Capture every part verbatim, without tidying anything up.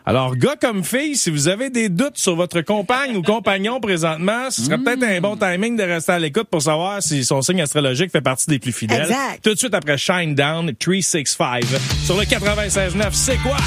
Alors, gars comme fille, si vous avez des doutes sur votre compagne ou compagnon présentement, ce serait mmh. peut-être un bon timing de rester à l'écoute pour savoir si son signe astrologique fait partie des plus fidèles. Exact. Tout de suite après Shine Down, trois cent soixante-quinze. Sur le quatre-vingt-seize neuf, c'est quoi?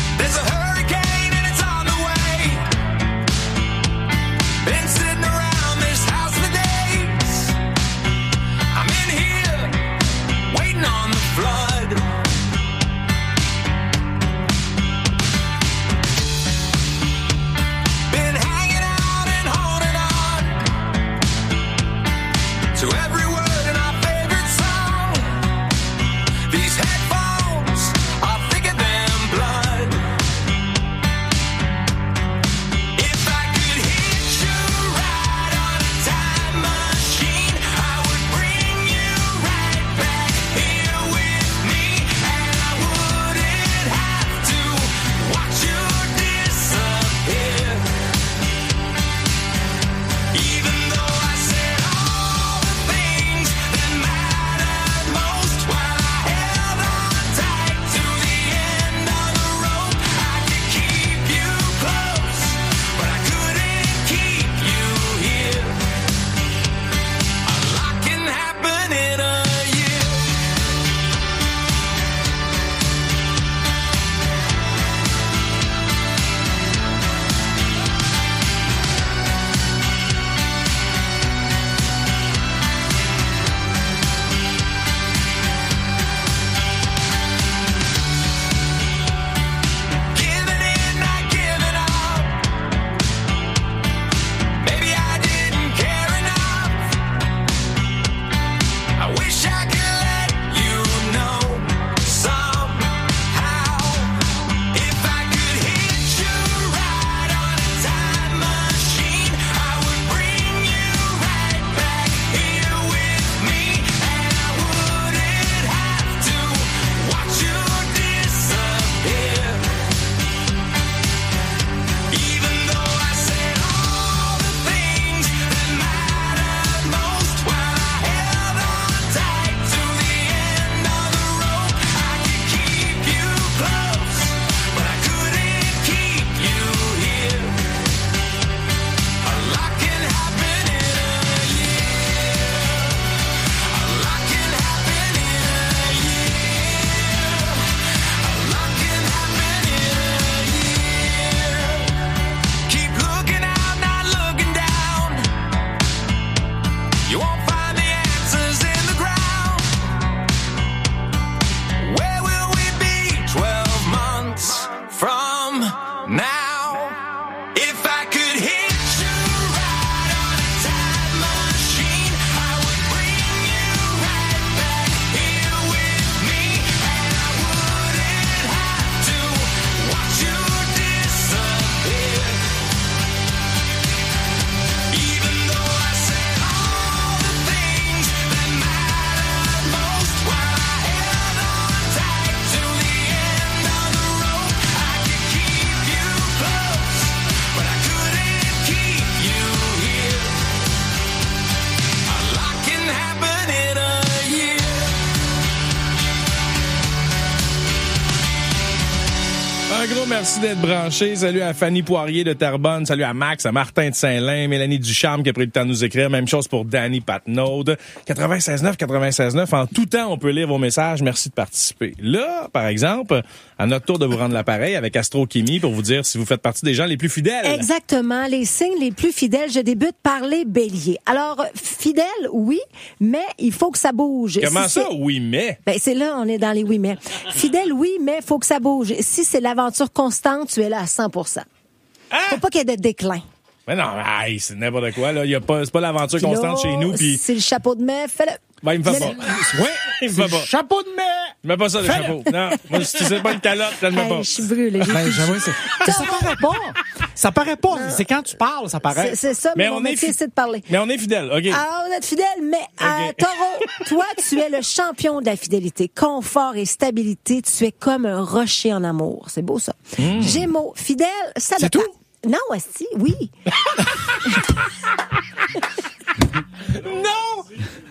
Merci d'être branché. Salut à Fanny Poirier de Terrebonne. Salut à Max, à Martin de Saint-Lin, Mélanie Ducharme qui a pris le temps de nous écrire. Même chose pour Danny Patnaud. quatre-vingt-seize neuf, quatre-vingt-seize neuf. En tout temps, on peut lire vos messages. Merci de participer. Là, par exemple, à notre tour de vous rendre l'appareil avec Astrochimie pour vous dire si vous faites partie des gens les plus fidèles. Exactement. Les signes les plus fidèles. Je débute par les béliers. Alors, fidèle, oui, mais il faut que ça bouge. Comment si ça, c'est... oui, mais? Ben, c'est là, on est dans les oui, mais. Fidèle, oui, mais il faut que ça bouge. Si c'est l'aventure constante, tu es là à cent pour cent. Hein? Faut pas qu'il y ait de déclin. Mais non, aïe, c'est n'importe quoi, là. Y a pas, c'est pas l'aventure Puis là, constante chez nous, puis. C'est le chapeau de mai, fais-le. Ben, il me fait Mais pas. Oui, il me fait pas. Chapeau de mai! Il me fait pas ça, le Fais-le. chapeau. Non, moi, si tu sais pas une calotte, je le mets Hey, pas. je suis brûlée. J'ai Ben, plus- j'avoue, c'est... Ça paraît pas. Ça paraît pas. C'est quand tu parles, ça paraît. C'est, c'est ça, mais, Mais mon on est métier, fi- c'est de parler. Mais on est fidèles, OK. Ah, on est fidèle, mais euh, Ok. Taureau, toi, tu es le champion de la fidélité. Confort et stabilité, tu es comme un rocher en amour. C'est beau, ça. Mmh. Gémeaux, fidèle, ça C'est dépend. tout? Non, esti, oui. Non!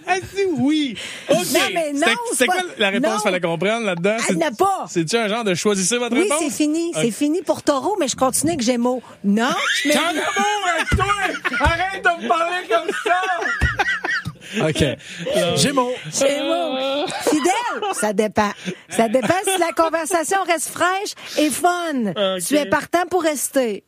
Elle dit oui. OK. Non, mais non, C'était- c'est C'était pas- quoi la réponse non. qu'il fallait comprendre là-dedans? Elle n'a pas. C'est-tu un genre de choisissez votre Oui, réponse? c'est fini. C'est fini pour Taureau, mais je continue avec Gémeaux. Non, je J'en mets... ai beau avec toi! Arrête de me parler comme ça! OK. Gémeaux. Gémeaux. Fidèle, ça dépend. Ça dépend si la conversation reste fraîche et fun. OK. Tu es partant pour rester.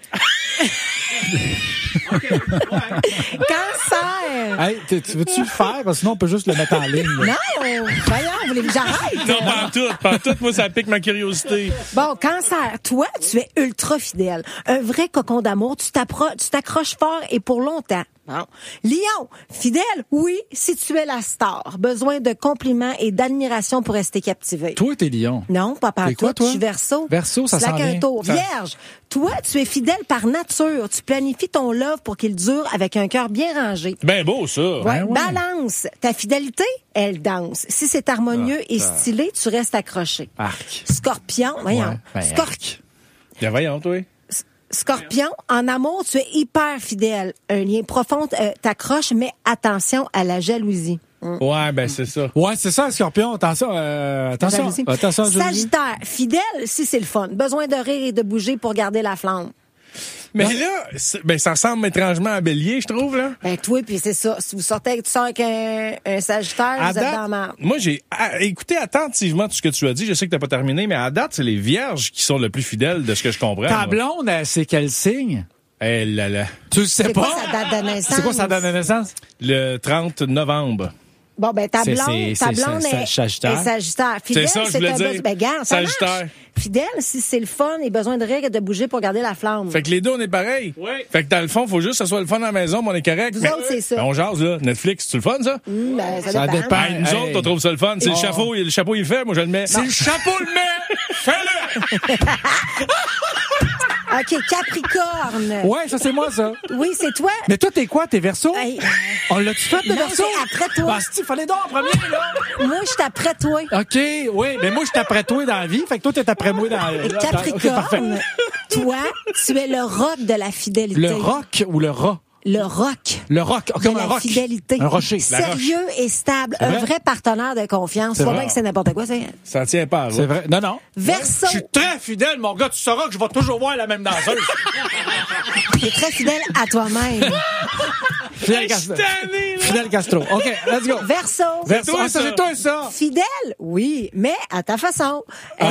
Cancer. Hey, tu tu veux-tu le faire? Parce que sinon, on peut juste le mettre en ligne. là. Non, voyons, voulez-vous que j'arrête? Non, pas en tout, pas en tout. Moi, ça pique ma curiosité. Bon, Cancer, toi, tu es ultra fidèle. Un vrai cocon d'amour. Tu t'appro- tu t'accroches fort et pour longtemps. Bon. Lion, fidèle, oui, si tu es la star. Besoin de compliments et d'admiration pour rester captivé. Toi, t'es lion. Non, pas par T'es quoi, tout. toi? Je suis Verseau. Verseau, ça Slack sent un bien. tour. Ça- Vierge, toi, tu es fidèle par nature. Tu planifies ton love pour qu'il dure avec un cœur bien rangé. C'est bien beau, ça. Ouais. Ben ouais. Balance, ta fidélité, elle danse. Si c'est harmonieux et stylé, tu restes accroché. Arc. Scorpion, voyons. Ouais, ben, Scor- arc. Bien, voyons, toi. Scorpion, en amour, tu es hyper fidèle. Un lien profond euh, t'accroche, mais attention à la jalousie. Ouais, ben, c'est ça. Ouais, c'est ça, Scorpion. Attention, euh, attention. Jalousie. Attention, jalousie. Sagittaire, fidèle, si c'est le fun. Besoin de rire et de bouger pour garder la flamme. Mais là, c'est- ben, ça ressemble étrangement à Bélier, je trouve, là. Ben, toi, puis c'est ça. Si vous sortez avec, tu sors avec un, un Sagittaire, À vous êtes date, dans la merde. moi, j'ai ah, écouté attentivement tout ce que tu as dit. Je sais que t'as pas terminé, mais à date, c'est les vierges qui sont le plus fidèles de ce que je comprends. Ta moi. blonde, elle, c'est quel signe? Eh là là. Tu le sais C'est pas? quoi sa date de naissance? C'est quoi sa date de naissance? Le trente novembre. Bon, ben, ta C'est- blonde, c'est- ta c'est- blonde c'est est, Sagittaire. est Sagittaire. Fidèle, C'est ça, je voulais un dire. buzz- Ben, garde, ça marche. Sagittaire. Fidèle, si c'est le fun et besoin de rire et de bouger pour garder la flamme. Fait que les deux, on est pareil. Oui. Fait que dans le fond, faut juste que ça soit le fun à la maison, mais on est correct. Vous Mais- autres, c'est ça. Ben, on jase, là. Netflix, c'est le fun, ça? Hum, ben, ça, Ça dépend. dépend. Hey, nous Hey. autres, on trouve ça le fun. C'est Oh. le chapeau, le chapeau, il le fait, moi, je le mets. Si le chapeau le met, fais-le! OK, Capricorne. Ouais, ça, c'est moi, ça. Oui, c'est toi. Mais toi, t'es quoi? T'es Verseau? Hey, On l'a-tu fait, le Non, Verseau? c'est après toi. Bah, si, fallait donc en premier, là. moi, je suis après toi. OK, oui. Mais moi, je suis après toi dans la vie. Fait que toi, t'es après moi dans la Et dans- OK, parfait. Capricorne, toi, tu es le rock de la fidélité. Le rock ou le rat? Le rock. Le rock. De Comme un la rock. fidélité. Un rocher. La roche. Sérieux et stable. Un vrai? vrai partenaire de confiance. C'est Pas vrai. bien que c'est n'importe quoi, c'est. Ça tient pas à C'est vrai. Non, non. Verseau. Je suis très fidèle, mon gars. Tu sauras que je vais toujours voir la même danseuse. Tu es très fidèle à toi-même. Fidèle Castro. tanné, là. Fidèle Castro. OK, let's go. Verseau. Verseau. toi, Ah, ça, ça. c'est toi, ça. Fidèle, oui, mais à ta façon. Ah.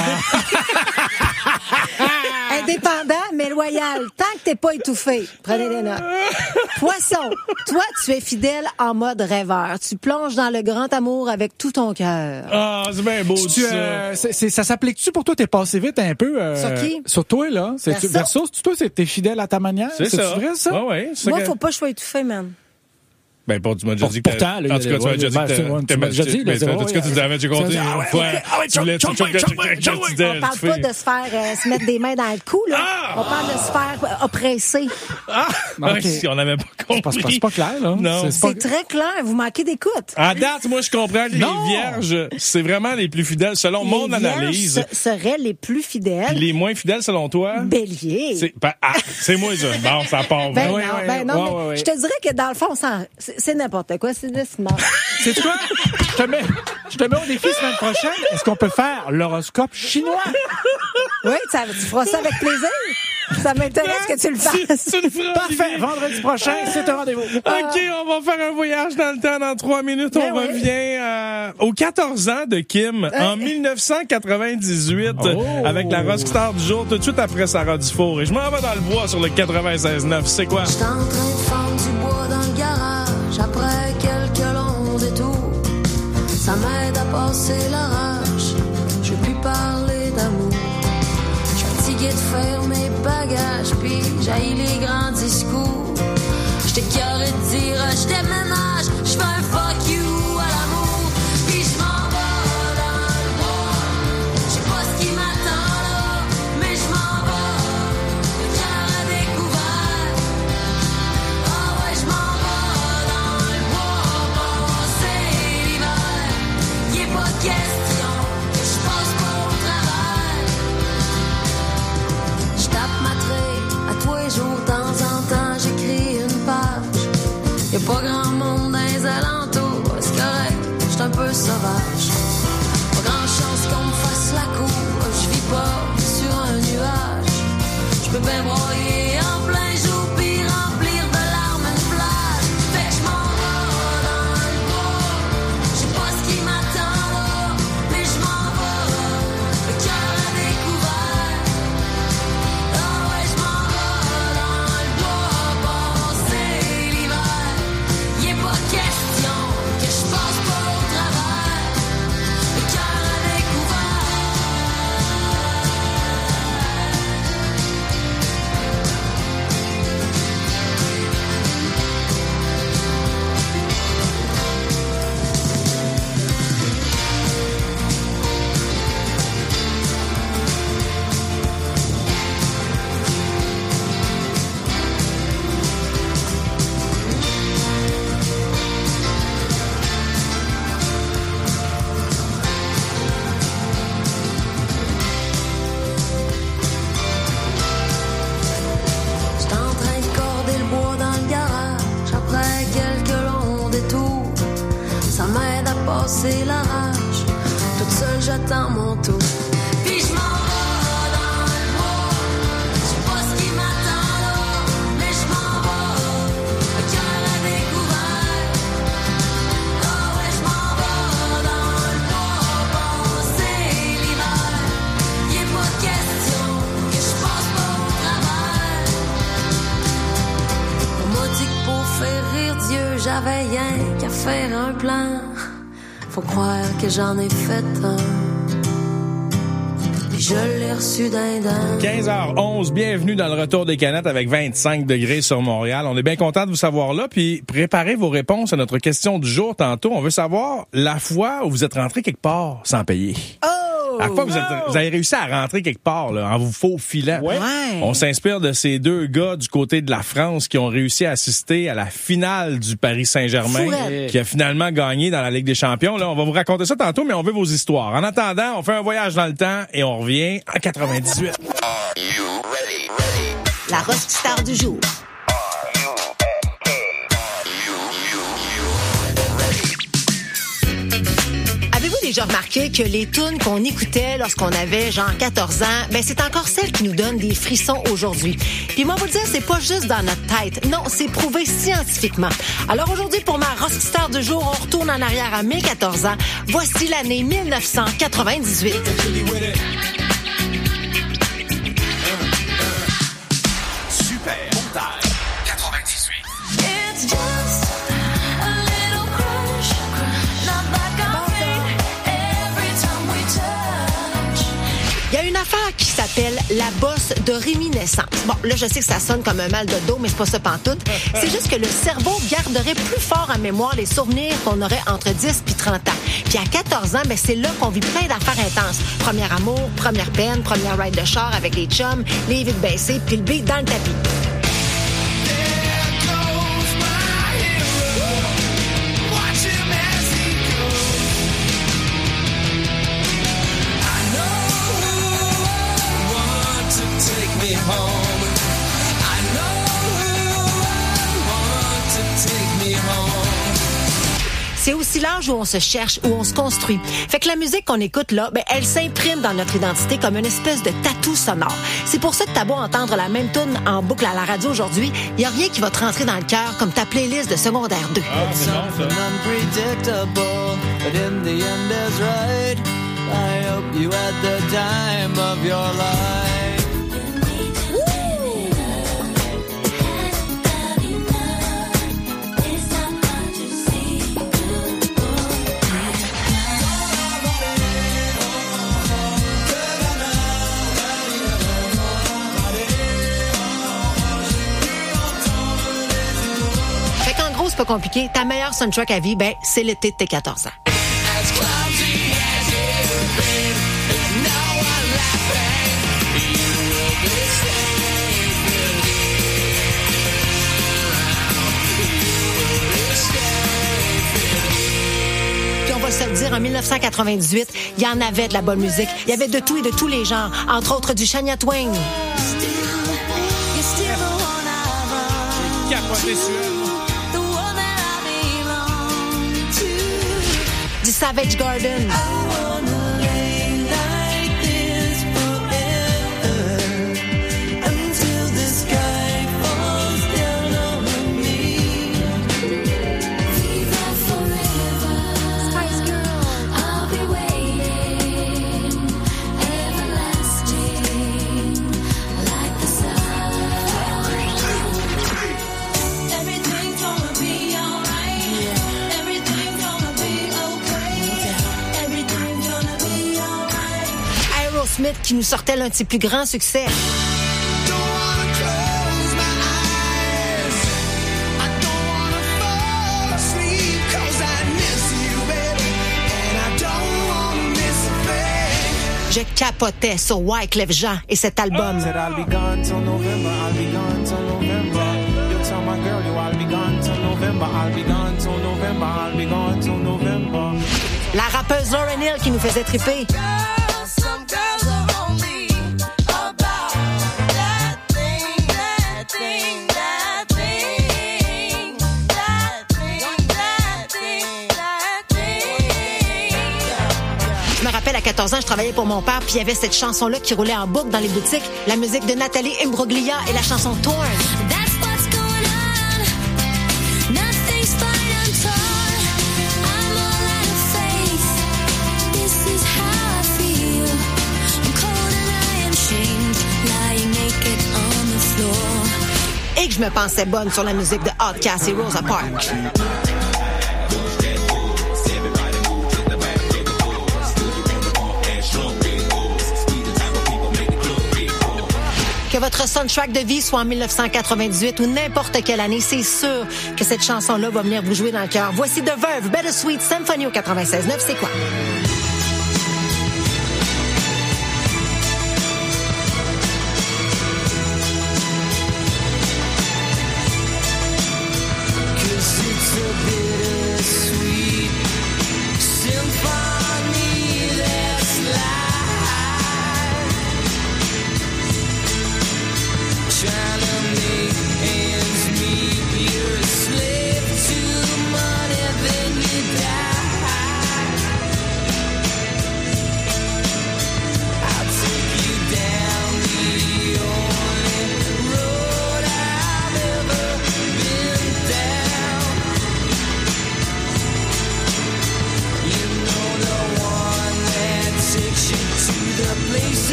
Indépendant, mais loyal. Tant que t'es pas étouffé. Prenez des notes. Poisson, toi, tu es fidèle en mode rêveur. Tu plonges dans le grand amour avec tout ton cœur. Ah, c'est bien beau, Tu, ça. euh, c'est- c'est- ça s'applique-tu pour toi? T'es passé vite un peu. euh, Sur qui? Sur toi, là. C'est Verseau. Verso, c'est toi, c'est t'es fidèle à ta manière. C'est ça. vrai, ça? Ouais, ouais. c'est Moi, que- faut pas que je sois étouffé, man. Ben, bon, tu m'as déjà Pour- dit que pourtant, t'as- là, en tout cas, tu m'as ouais, déjà dit ben, que c'est- t'as- ouais, tu t'as- m'as déjà dit, ben, là, c'est en vrai, tout cas, tu ouais. l'avais déjà compté Ça, ah une ouais, fois. ok, ah ouais, Tu voulais chum, tu chum, voulais- chum, tu voulais- chum, tu chum, disais, On parle tu pas fais- de se faire euh, se mettre des mains dans le cou, là. Ah! On parle de se faire euh, oppresser. Ah! Ok. Ouais, si on n'avait pas compris. Parce que c'est pas clair, là. Non. C'est pas- C'est très clair. Vous manquez d'écoute. À date, moi, je comprends que Non. les vierges, c'est vraiment les plus fidèles, selon mon Les vierges analyse. se- seraient les plus Puis fidèles. les moins fidèles, selon toi? Bélier. C'est ben, ah, c'est moi, ça. Bon, ça part. Ben bien. ouais, non, ouais, ben non, ouais, mais ouais, ouais. je te dirais que dans le fond, ça- c'est c'est n'importe quoi, c'est de smart. C'est quoi? Je te mets, je te mets au défi semaine prochaine. Est-ce qu'on peut faire l'horoscope chinois? Oui, ça, tu feras ça avec plaisir. Ça m'intéresse que tu le Tu- fasses. tu le feras, Parfait. Olivier. Vendredi prochain, c'est un rendez-vous. OK, on va faire un voyage dans le temps dans trois minutes. Ben on oui. revient euh, aux quatorze ans de Kim en dix-neuf cent quatre-vingt-dix-huit Oh. avec la rockstar du jour tout de suite après Sarah Dufour. Et je m'en vais dans le bois sur le quatre-vingt-seize neuf. C'est quoi? J'étais en train de fendre du bois dans le garage après quelques longs détours. Ça m'aide à passer l'orage. Je veux plus parler d'amour. Je suis fatigué de faire mes bagages, puis j'haïs les grands discours. J'étais carré de dire je déménage, je fais un fuck you à l'amour. Puis je m'en vais dans le bois. Je sais pas ce qui m'attend là, mais je m'en vais. Le cœur à découvert. Ah ouais, je m'en vais dans le bois, passer l'hiver. Y'est pas de question que je passe pas au travail. Je tape ma traite à tous les jours, de temps en temps j'écris une page. Y'a pas grand monde dans les alentours, c'est peux bien broyer en plein jour puis remplir de larmes une plage. Fait que je m'en vais dans le bois, je sais pas ce qui m'attend là, mais je m'en vais, le cœur à découvert. Ah ouais, je m'en vais dans le bois, passer l'hiver. Y est pas question que je passe pas au travers, le cœur à découvert. J'étais en train de corder le bois dans le garage après quelques longs détours. Ça m'aide à passer la rage. Toute seule j'attends mon tour. Puis je m'en vais dans le bois, je sais pas ce qui m'attend là, mais je m'en vais, le cœur à découvert. Ah ouais, je m'en vais dans le bois, passer l'hiver. Y est pas question que je passe pas au travers. On m'a dit que pour faire rire Dieu, j'avais rien qu'à faire un plan. Faut croire que j'en ai fait un, et je l'ai reçu d'un d'un. quinze heures onze, bienvenue dans le retour des canettes avec vingt-cinq degrés sur Montréal. On est bien content de vous savoir là, puis préparez vos réponses à notre question du jour tantôt. On veut savoir la fois où vous êtes rentré quelque part sans payer. Oh! À quoi vous, êtes, vous avez réussi à rentrer quelque part là, en vous faufilant. Ouais. Ouais. On s'inspire de ces deux gars du côté de la France qui ont réussi à assister à la finale du Paris Saint-Germain, Fourette. qui a finalement gagné dans la Ligue des Champions. Là, on va vous raconter ça tantôt, mais on veut vos histoires. En attendant, on fait un voyage dans le temps et on revient en quatre-vingt-dix-huit. La rockstar du jour. Avez-vous déjà remarqué que les tunes qu'on écoutait lorsqu'on avait genre quatorze ans, ben c'est encore celles qui nous donnent des frissons aujourd'hui. Puis moi vous le dire, c'est pas juste dans notre tête. Non, c'est prouvé scientifiquement. Alors aujourd'hui, pour ma rockstar du jour, on retourne en arrière à mes quatorze ans. Voici l'année mille neuf cent quatre-vingt-dix-huit. It's just a little crush, not back on me every time we touch. Il y a une affaire qui s'appelle la bosse de réminiscence. Bon, là, je sais que ça sonne comme un mal de dos, mais c'est pas ça pantoute. C'est juste que le cerveau garderait plus fort en mémoire les souvenirs qu'on aurait entre dix puis trente ans. Puis à quatorze ans, ben c'est là qu'on vit plein d'affaires intenses. Premier amour, première peine, première ride de char avec les chums, les vitres baissées, puis le beat dans le tapis. C'est aussi l'âge où on se cherche, où on se construit. Fait que la musique qu'on écoute là, ben elle s'imprime dans notre identité comme une espèce de tatou sonore. C'est pour ça que t'as beau entendre la même tune en boucle à la radio aujourd'hui, y a rien qui va te rentrer dans le cœur comme ta playlist de secondaire deux. Ah, c'est bon, ça. Unpredictable, but in the end is right. I hope you had the time of your life. Fait qu'en gros, c'est pas compliqué. Ta meilleure soundtrack à vie, ben, c'est l'été de tes quatorze ans. Puis on va se le dire, en dix-neuf cent quatre-vingt-dix-huit, il y en avait de la bonne musique. Il y avait de tout et de tous les genres, entre autres du Shania Twain, Capoté sur elle. du Savage Garden, qui nous sortait l'un de ses plus grands succès. Je capotais sur Wyclef Jean et cet album. La rappeuse Lauryn Hill qui nous faisait triper. Je me rappelle, à quatorze ans, je travaillais pour mon père, puis il y avait cette chanson-là qui roulait en boucle dans les boutiques, la musique de Nathalie Imbruglia et la chanson Torn. Et que je me pensais bonne sur la musique de Outkast et Rosa Parks. Que votre soundtrack de vie soit en dix-neuf cent quatre-vingt-dix-huit ou n'importe quelle année, c'est sûr que cette chanson-là va venir vous jouer dans le cœur. Voici The Verve, Bittersweet Symphony au quatre-vingt-seize neuf, c'est quoi?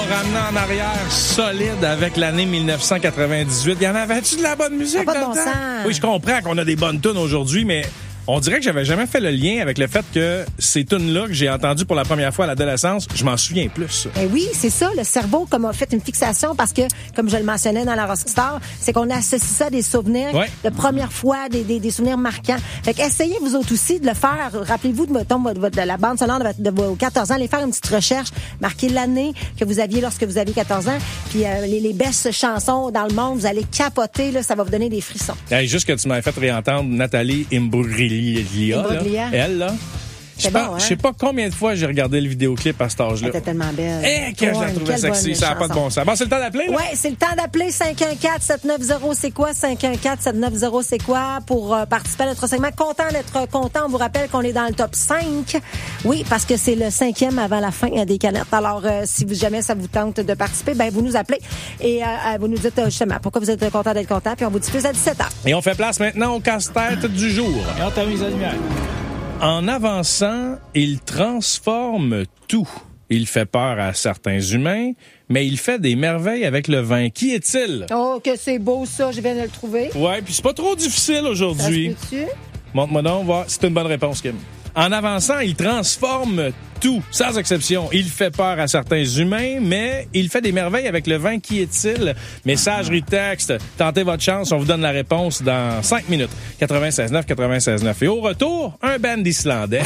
ramené en arrière solide avec l'année dix-neuf cent quatre-vingt-dix-huit. Y en avait-tu de la bonne musique pas de dans bon le temps? sens. Oui, je comprends qu'on a des bonnes tunes aujourd'hui, mais on dirait que j'avais jamais fait le lien avec le fait que ces tunes-là que j'ai entendues pour la première fois à l'adolescence, je m'en souviens plus. Ben oui, c'est ça. Le cerveau, comme a fait une fixation, parce que, comme je le mentionnais dans la Rockstar, c'est qu'on associe ça à des souvenirs Ouais. de première fois, des, des, des souvenirs marquants. Fait que essayez vous autres aussi de le faire. Rappelez-vous de, votre, de la bande sonore de, votre, de vos quatorze ans. Allez faire une petite recherche. Marquez l'année que vous aviez lorsque vous aviez quatorze ans. Puis euh, les, les best chansons dans le monde, vous allez capoter. Là, ça va vous donner des frissons. Hey, juste que tu m'avais fait réentendre Nathalie Imbruglia. Imbruglia. Elle, là. Je sais C'est pas, bon, hein? je sais pas combien de fois j'ai regardé le vidéoclip à cet âge-là. Elle était tellement belle. Eh, que je la Ouais, trouvais quelle sexy. bonne Ça n'a pas de chanson. bon sens. Bon, c'est le temps d'appeler, là? Ouais, c'est le temps d'appeler cinq un quatre sept neuf zéro c'est quoi cinq un quatre sept neuf zéro c'est quoi pour euh, participer à notre segment. Content d'être content. On vous rappelle qu'on est dans le top cinq. Oui, parce que c'est le cinquième avant la fin des canettes. Alors, euh, si vous, jamais ça vous tente de participer, ben vous nous appelez et euh, vous nous dites euh, justement pourquoi vous êtes content d'être content, puis on vous diffuse à dix-sept heures. Et on fait place maintenant au casse-tête du jour. Et on termine la lumière. En avançant, il transforme tout. Il fait peur à certains humains, mais il fait des merveilles avec le vin. Qui est-il? Oh, que c'est beau ça, je viens de le trouver. Ouais, puis c'est pas trop difficile Ça aujourd'hui. se peut-tu? Montre-moi donc, voir. C'est une bonne réponse, Kim. En avançant, il transforme tout, sans exception. Il fait peur à certains humains, mais il fait des merveilles avec le vin. Qui est-il? Messagerie texte. Tentez votre chance. On vous donne la réponse dans cinq minutes. quatre-vingt-seize neuf, quatre-vingt-seize neuf. Et au retour, un band islandais.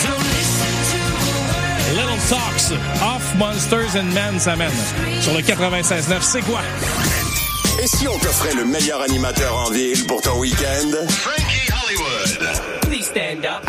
Little Talks, Off Monsters and Men s'amène sur le quatre-vingt-seize neuf. C'est quoi? Et si on t'offrait le meilleur animateur en ville pour ton week-end? Frankie Hollywood. Please stand up.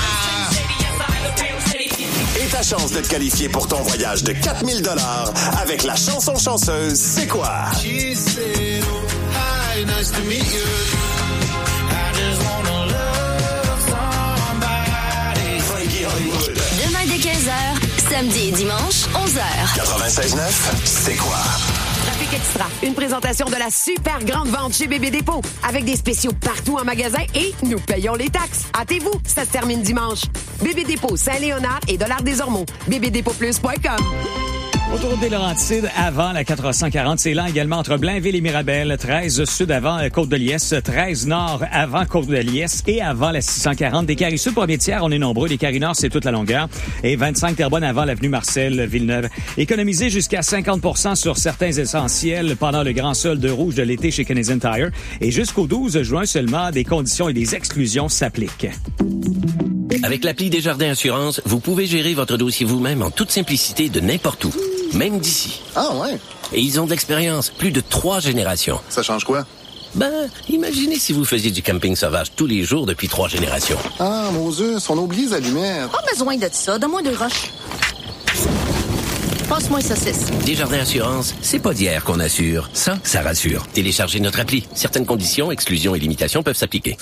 Et ta chance de te qualifier pour ton voyage de quatre mille dollars avec la chanson chanceuse C'est quoi? She said, oh, hi, nice to meet you. I just wanna love somebody. Frankie Hollywood. Demain dès quinze heures, samedi et dimanche, onze heures. quatre-vingt-seize neuf, C'est quoi? Trafic Extra, une présentation de la super grande vente chez Bébé Dépôt, avec des spéciaux partout en magasin et nous payons les taxes. Hâtez-vous, ça se termine dimanche. Bébé Dépôt, Saint-Léonard et Dollars des Ormeaux. bébé dépôt plus point com. Autoroute des Laurentides avant la quatre cent quarante, c'est là également entre Blainville et Mirabel, treize sud avant Côte-de-Liesse, treize nord avant Côte-de-Liesse et avant la six cent quarante. Des carrés sud, premier tiers, on est nombreux. Des carrés nord, c'est toute la longueur. Et vingt-cinq Terrebonne avant l'avenue Marcel, Villeneuve. Économisez jusqu'à cinquante pour cent sur certains essentiels pendant le grand solde rouge de l'été chez Canadian Tire. Et jusqu'au douze juin seulement, des conditions et des exclusions s'appliquent. Avec l'appli Desjardins Assurance, vous pouvez gérer votre dossier vous-même en toute simplicité de n'importe où, même d'ici. Ah ouais? Et ils ont de l'expérience, plus de trois générations. Ça change quoi? Ben, imaginez si vous faisiez du camping sauvage tous les jours depuis trois générations. Ah, Moses, on oublie les allumettes. Pas besoin de ça, donne-moi deux roches. Passe-moi une saucisse. Desjardins Assurance, c'est pas d'hier qu'on assure. Ça, ça rassure. Téléchargez notre appli. Certaines conditions, exclusions et limitations peuvent s'appliquer.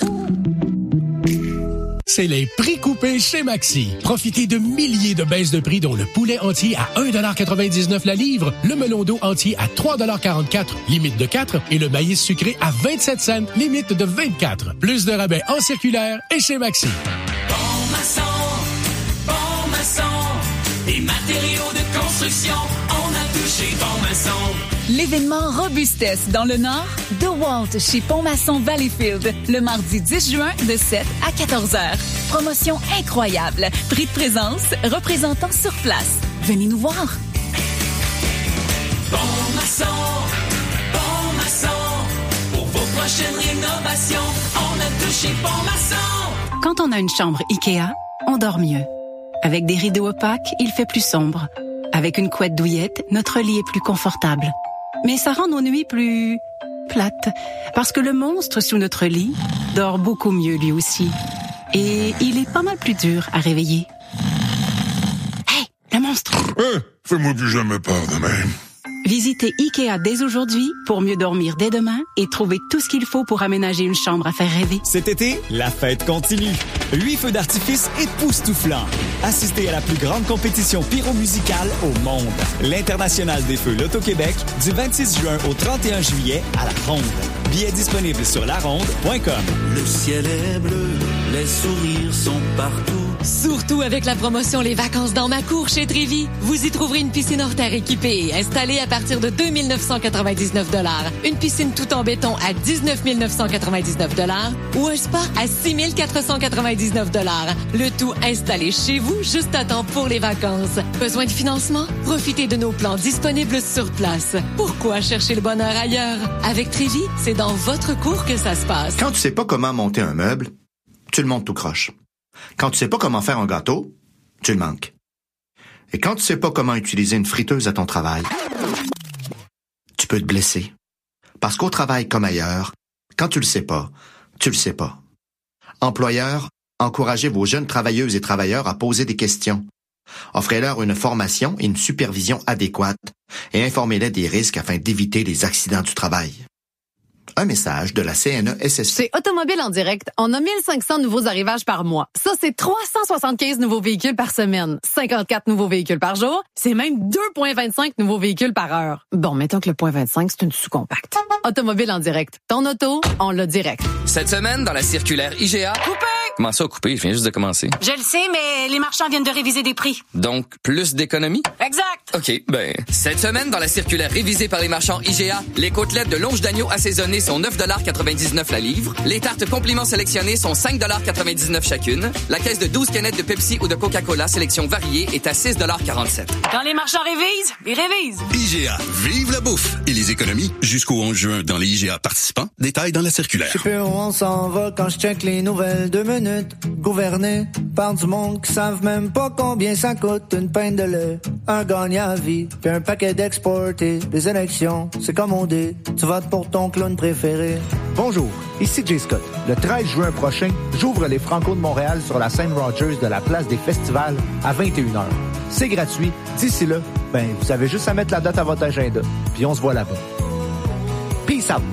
C'est les prix coupés chez Maxi. Profitez de milliers de baisses de prix, dont le poulet entier à un dollar quatre-vingt-dix-neuf la livre, le melon d'eau entier à trois dollars quarante-quatre, limite de quatre, et le maïs sucré à vingt-sept cents, limite de vingt-quatre. Plus de rabais en circulaire et chez Maxi. Bon maçon, bon maçon, des matériaux de construction, on a touché Bon Maçon. L'événement Robustesse dans le Nord, DeWalt chez Pont-Maçon Valleyfield, le mardi dix juin de sept à quatorze heures. Promotion incroyable, prix de présence, représentant sur place. Venez nous voir. Bon maçon, bon maçon, pour vos prochaines rénovations, on a touché Bon Maçon. Quand on a une chambre Ikea, on dort mieux. Avec des rideaux opaques, il fait plus sombre. Avec une couette douillette, notre lit est plus confortable. Mais ça rend nos nuits plus plates, parce que le monstre sous notre lit dort beaucoup mieux lui aussi. Et il est pas mal plus dur à réveiller. Hey, le monstre! Eh, fais-moi plus jamais peur de même. Visitez Ikea dès aujourd'hui pour mieux dormir dès demain et trouver tout ce qu'il faut pour aménager une chambre à faire rêver. Cet été, la fête continue. Huit feux d'artifice époustouflants. Assistez à la plus grande compétition pyromusicale au monde. L'International des Feux Loto-Québec du vingt-six juin au trente et un juillet à La Ronde. Billets disponibles sur laronde point com. Le ciel est bleu, les sourires sont partout. Surtout avec la promotion Les Vacances dans ma cour chez Trévis. Vous y trouverez une piscine hors terre équipée et installée à partir de deux mille neuf cent quatre-vingt-dix-neuf dollars, une piscine tout en béton à dix-neuf mille neuf cent quatre-vingt-dix-neuf dollars ou un spa à six mille quatre cent quatre-vingt-dix-neuf dollars. Le tout installé chez vous juste à temps pour les vacances. Besoin de financement? Profitez de nos plans disponibles sur place. Pourquoi chercher le bonheur ailleurs? Avec Trévis, c'est dans votre cour que ça se passe. Quand tu sais pas comment monter un meuble, tu le montes tout croche. Quand tu sais pas comment faire un gâteau, tu le manques. Et quand tu sais pas comment utiliser une friteuse à ton travail, tu peux te blesser. Parce qu'au travail comme ailleurs, quand tu le sais pas, tu le sais pas. Employeurs, encouragez vos jeunes travailleuses et travailleurs à poser des questions. Offrez-leur une formation et une supervision adéquate et informez-les des risques afin d'éviter les accidents du travail. Un message de la C N E S S Q. Chez Automobile en direct, on a mille cinq cents nouveaux arrivages par mois. Ça, c'est trois cent soixante-quinze nouveaux véhicules par semaine, cinquante-quatre nouveaux véhicules par jour. C'est même deux virgule vingt-cinq nouveaux véhicules par heure. Bon, mettons que le point vingt-cinq, c'est une sous-compacte. Automobile en direct. Ton auto, on l'a direct. Cette semaine, dans la circulaire I G A... Coupé! Comment ça, coupé? Je viens juste de commencer. Je le sais, mais les marchands viennent de réviser des prix. Donc, plus d'économies? Exact! OK, ben... Cette semaine, dans la circulaire révisée par les marchands I G A, les côtelettes de longe d'agneau assaisonnées sont neuf dollars quatre-vingt-dix-neuf la livre. Les tartes compliments sélectionnées sont cinq dollars quatre-vingt-dix-neuf chacune. La caisse de douze canettes de Pepsi ou de Coca-Cola sélection variée est à six dollars quarante-sept. Quand les marchands révisent, ils révisent. I G A, vive la bouffe et les économies jusqu'au onze juin dans les I G A participants. Détails dans la circulaire. Je sais plus où on s'en va quand je check les nouvelles. Deux minutes, gouverné par du monde qui savent même pas combien ça coûte une pinte de lait. Un gagnant à vie, puis un paquet d'exportés. Les élections, c'est commandé. Tu votes pour ton clown préféré. Bonjour, ici Jay Scott. Le treize juin prochain, j'ouvre les Franco de Montréal sur la scène Rogers de la place des festivals à vingt et une heures. C'est gratuit. D'ici là, ben, vous avez juste à mettre la date à votre agenda. Puis on se voit là-bas. Peace out!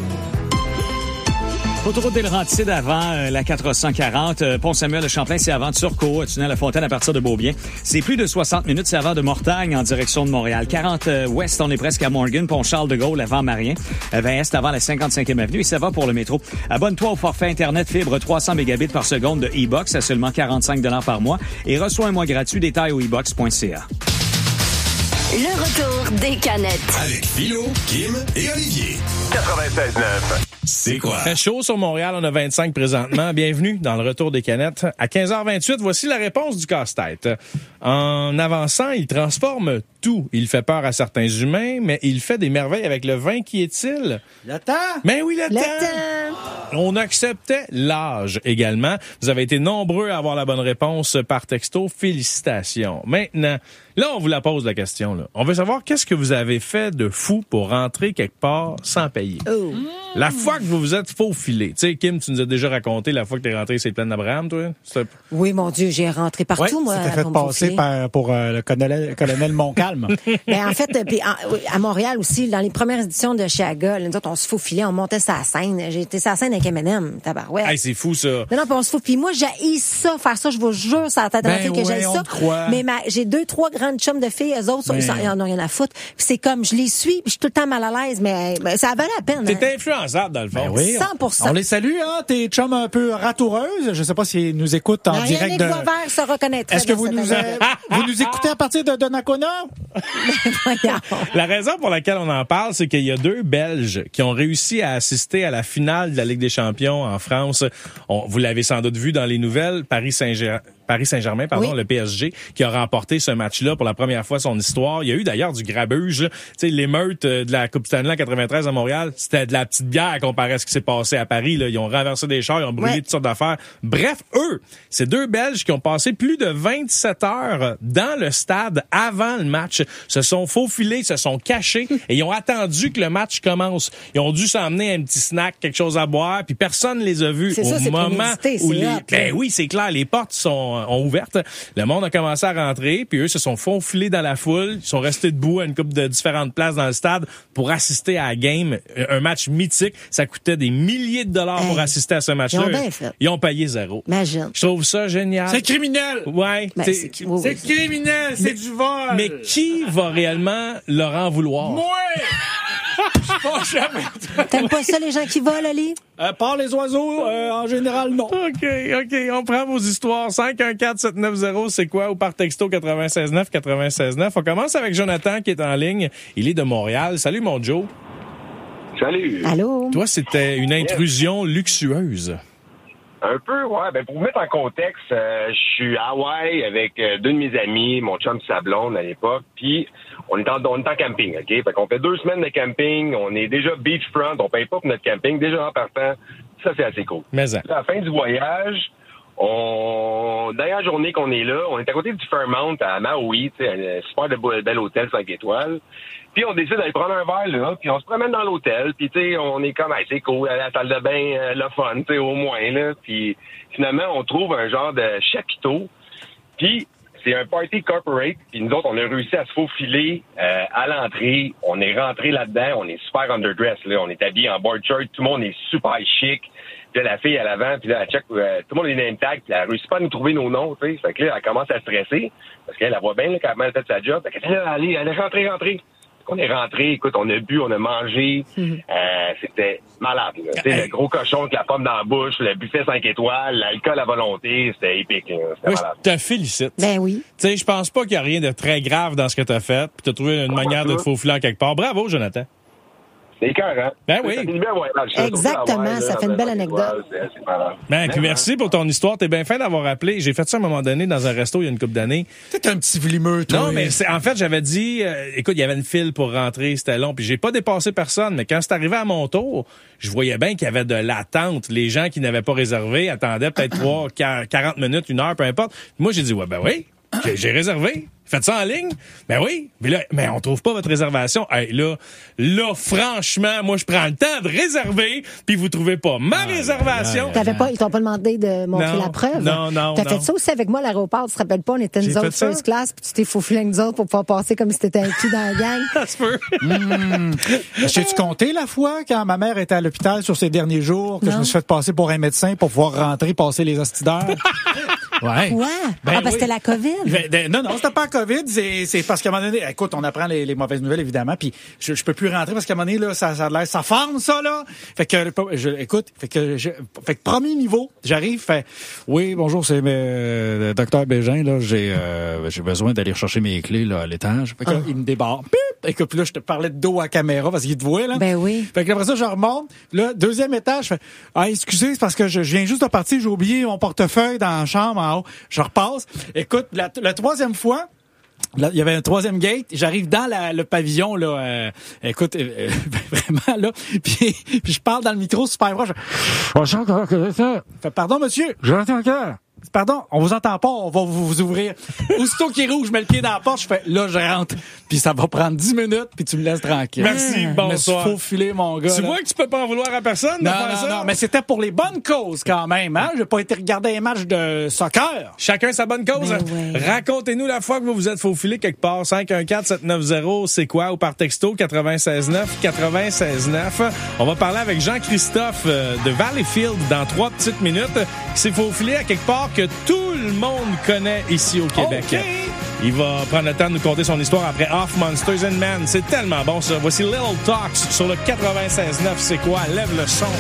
Autoroute des Laurentides avant euh, la quatre cent quarante. Euh, Pont-Samuel de Champlain, c'est avant de Turcot. Tunnel La Fontaine à partir de Beaubien. C'est plus de soixante minutes, c'est avant de Mortagne en direction de Montréal. quarante euh, ouest, on est presque à Morgan. Pont-Charles-de-Gaulle avant Marien. Euh, vingt est avant la cinquante-cinquième avenue. Et ça va pour le métro. Abonne-toi au forfait Internet fibre trois cents mégabits par seconde de e-box à seulement quarante-cinq dollars par mois. Et reçois un mois gratuit. Détails au e box point c a. Le retour des canettes. Avec Philo, Kim et Olivier. quatre-vingt-seize neuf. C'est quoi? Très chaud sur Montréal, on a vingt-cinq présentement. Bienvenue dans le retour des canettes. À quinze heures vingt-huit, voici la réponse du casse-tête. En avançant, il transforme tout. Il fait peur à certains humains, mais il fait des merveilles avec le vin. Qui est-il? Le temps! Ben oui, le, Le temps! temps! On acceptait l'âge également. Vous avez été nombreux à avoir la bonne réponse par texto. Félicitations. Maintenant, là, on vous la pose la question. Là. On veut savoir qu'est-ce que vous avez fait de fou pour rentrer quelque part sans payer. Oh. La fois que vous vous êtes faufilé. Tu sais, Kim, tu nous as déjà raconté la fois que t'es rentré sur les plaines d'Abraham, toi? C'était... Oui, mon Dieu, j'ai rentré partout, ouais, moi. C'était fait passer par, pour euh, le colonel, colonel Montcalm. Ben, en fait, puis en, à Montréal aussi, dans les premières éditions de chez Aga, nous autres, on se faufilait, on montait sa scène. J'ai été sa scène avec M and M, tabarouette. Hey, c'est fou, ça. Non, non, puis on se fout. Puis moi, j'haïs ça, faire ça, je vous jure, ça a tête Ben rentrée que ouais, j'aille on ça. te croit. Mais ma, j'ai deux, trois grandes chums de filles, eux autres, Mais... ils en ont rien à foutre. Puis c'est comme, je les suis, puis je suis tout le temps mal à l'aise, mais ben, ça valait la peine. T'es hein. influençable, dans le fond. Ben oui, cent pour cent. On les salue, hein, tes chums un peu ratoureuses. Je sais pas s'ils nous écoutent en Non, direct Yannick de... Boisvert se reconnaîtrait. Est-ce que dans vous cette nous, année. a... vous nous écoutez à partir de Donnacona? La raison pour laquelle on en parle, c'est qu'il y a deux Belges qui ont réussi à assister à la finale de la Ligue des champions en France. On, vous l'avez sans doute vu dans les nouvelles, Paris Saint-Germain. Paris Saint-Germain, pardon, oui. Le P S G, qui a remporté ce match-là pour la première fois de son histoire. Il y a eu d'ailleurs du grabuge. Tu sais, l'émeute de la Coupe Stanley en quatre-vingt-treize à Montréal, c'était de la petite bière comparé à ce qui s'est passé à Paris. Là. Ils ont renversé des chars, ils ont brûlé ouais. toutes sortes d'affaires. Bref, eux, c'est deux Belges qui ont passé plus de vingt-sept heures dans le stade avant le match, se sont faufilés, se sont cachés et ils ont attendu que le match commence. Ils ont dû s'emmener un petit snack, quelque chose à boire, puis personne ne les a vus c'est au ça, moment où les... hot, ben oui, c'est clair, les portes sont ont ouvertes. Le monde a commencé à rentrer, puis eux se sont faufilés dans la foule. Ils sont restés debout à une couple de différentes places dans le stade pour assister à la game. Un match mythique. Ça coûtait des milliers de dollars hey, pour assister à ce match-là. Ils ont bien fait. Ils ont payé zéro. Imagine. Je trouve ça génial. C'est criminel. Ouais. Ben, c'est c'est, oui, c'est oui. criminel. C'est mais, du vol. Mais qui va réellement leur en vouloir? Moi! Pas jamais. T'aimes pas ça, les gens qui volent, Ali? Euh, par les oiseaux, euh, en général, non. OK, OK. On prend vos histoires. cinq un quatre sept neuf zéro, c'est quoi? Ou par texto quatre-vingt-seize neuf quatre-vingt-seize neuf. On commence avec Jonathan qui est en ligne. Il est de Montréal. Salut, mon Joe. Salut. Allô? Toi, c'était une intrusion luxueuse. Un peu, ouais. Ben, pour vous mettre en contexte, euh, je suis à Hawaï avec euh, deux de mes amis, mon chum Sablon à l'époque, puis on est en, on est en camping, OK? Fait qu'on fait deux semaines de camping, on est déjà beachfront, on paye pas pour notre camping, déjà en partant, ça c'est assez cool. Mais ça. À la fin du voyage, on dernière journée qu'on est là, on est à côté du Fairmount à Maui, tu sais, un super de beau, bel hôtel cinq étoiles. Puis on décide d'aller prendre un verre là, puis on se promène dans l'hôtel, puis tu sais, on est comme, hey, c'est cool, à la salle de bain, euh, le fun, tu sais, au moins là. Puis finalement, on trouve un genre de chapiteau, puis c'est un party corporate, puis nous autres, on a réussi à se faufiler euh, à l'entrée. On est rentré là-dedans, on est super underdressed, là, on est habillé en board shirt, tout le monde est super chic. Puis là, la fille à l'avant, puis là, elle check, euh, tout le monde est name tag, puis elle réussit pas à nous trouver nos noms, tu sais. Fait que là, elle commence à stresser, parce qu'elle la voit bien, là, quand elle a fait sa job. Fait qu'elle dit, là, allez, allez, rentrez, rentrez. On est rentré, écoute, on a bu, on a mangé. Mm-hmm. Euh, c'était malade, là. Tu sais, hey. Le gros cochon avec la pomme dans la bouche, le buffet cinq étoiles, l'alcool à volonté, c'était épique, là. C'était oui, malade. Je te félicite. Ben oui. Tu sais, je pense pas qu'il y a rien de très grave dans ce que t'as fait, puis t'as trouvé une oh, manière de te faufiler en quelque part. Bravo, Jonathan. C'est écœurant. Ben oui. Ça fait une belle voyage, ça. Exactement, Hawaï, ça là, fait une belle anecdote. C'est, c'est malade. Ben, puis merci pour ton histoire. T'es bien fin d'avoir appelé. J'ai fait ça à un moment donné dans un resto il y a une couple d'années. T'es un petit vlimeux, toi. Non, mais c'est, en fait, j'avais dit, euh, écoute, il y avait une file pour rentrer, c'était long, puis j'ai pas dépassé personne. Mais quand c'est arrivé à mon tour, je voyais bien qu'il y avait de l'attente. Les gens qui n'avaient pas réservé attendaient peut-être trois, quarante minutes, une heure, peu importe. Moi, j'ai dit, ouais, ben oui, j'ai, j'ai réservé. Faites ça en ligne? Ben oui. Mais là, mais on trouve pas votre réservation. Hey, là, là, franchement, moi, je prends le temps de réserver, puis vous trouvez pas ma ah, réservation. Ah, T'avais pas, ils t'ont pas demandé de montrer non, la preuve? Non, non, T'as non. fait ça aussi avec moi à l'aéroport, tu te rappelles pas? On était nous autres first class, puis tu t'es faufilé avec nous autres pour pouvoir passer comme si t'étais inclus dans la gang. Ça se peut. Mmh. J'ai-tu compté la fois quand ma mère était à l'hôpital sur ses derniers jours, que non. je me suis fait passer pour un médecin pour pouvoir rentrer, passer les hostideurs? Ouais. Ouais. Ben ah, ben oui. c'était la COVID. Ben, non, non, c'était pas la COVID. C'est, c'est parce qu'à un moment donné, écoute, on apprend les, les mauvaises nouvelles, évidemment, puis je, je peux plus rentrer parce qu'à un moment donné, là, ça, ça a l'air, ça forme, ça, là. Fait que, je, écoute, fait que, je, fait que premier niveau, j'arrive, fait, oui, bonjour, c'est euh, docteur Bégin, là, j'ai, euh, j'ai besoin d'aller chercher mes clés, là, à l'étage. Fait que, ah. là, il me débarque. Pip! Écoute, puis là, je te parlais de dos à caméra parce qu'il te voit, là. Ben oui. Fait que après ça, je remonte. Là, deuxième étage, je fais, ah, excusez, c'est parce que je, je viens juste de partir, j'ai oublié mon portefeuille dans la chambre en haut. Je repasse. Écoute, la, la troisième fois, là, il y avait un troisième gate. J'arrive dans la, le pavillon, là. Euh, écoute, euh, vraiment, là. Puis, puis je parle dans le micro super proche. Bonjour, comment que c'est ça? Fait, pardon, monsieur. J'entends encore. Pardon, on vous entend pas, on va vous, vous ouvrir. Aussitôt qu'il est rouge, je mets le pied dans la porte, je fais, là, je rentre. Puis ça va prendre dix minutes, puis tu me laisses tranquille. Merci, mmh, bonsoir. Il faut filer, mon gars. Tu là. vois que tu peux pas en vouloir à personne de non, faire non, ça? Non, mais c'était pour les bonnes causes quand même, hein. J'ai pas été regarder un match de soccer. Chacun sa bonne cause. Ben ouais. Racontez-nous la fois que vous vous êtes faufilé quelque part. cinq un quatre sept neuf zéro, c'est quoi? Ou par texto quatre-vingt-seize neuf quatre-vingt-seize neuf. On va parler avec Jean-Christophe de Valleyfield dans trois petites minutes. Qui s'est faufilé à quelque part que tout le monde connaît ici au Québec. Okay. Il va prendre le temps de nous conter son histoire après Off Monsters and Men. C'est tellement bon, ça. Voici Little Talks sur le quatre-vingt-seize neuf. C'est quoi? Lève le son.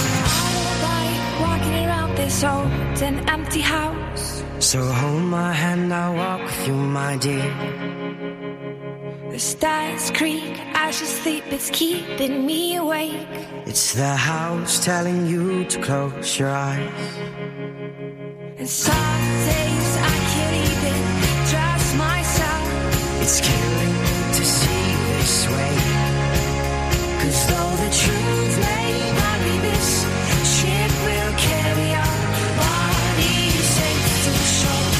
So hold my hand, I'll walk with you, my dear. The stars creak as you sleep, it's keeping me awake. It's the house telling you to close your eyes. And some days I can't even trust myself. It's killing me to see you this way. 'Cause though the truth may not be this, shit will carry on. Body safe to show.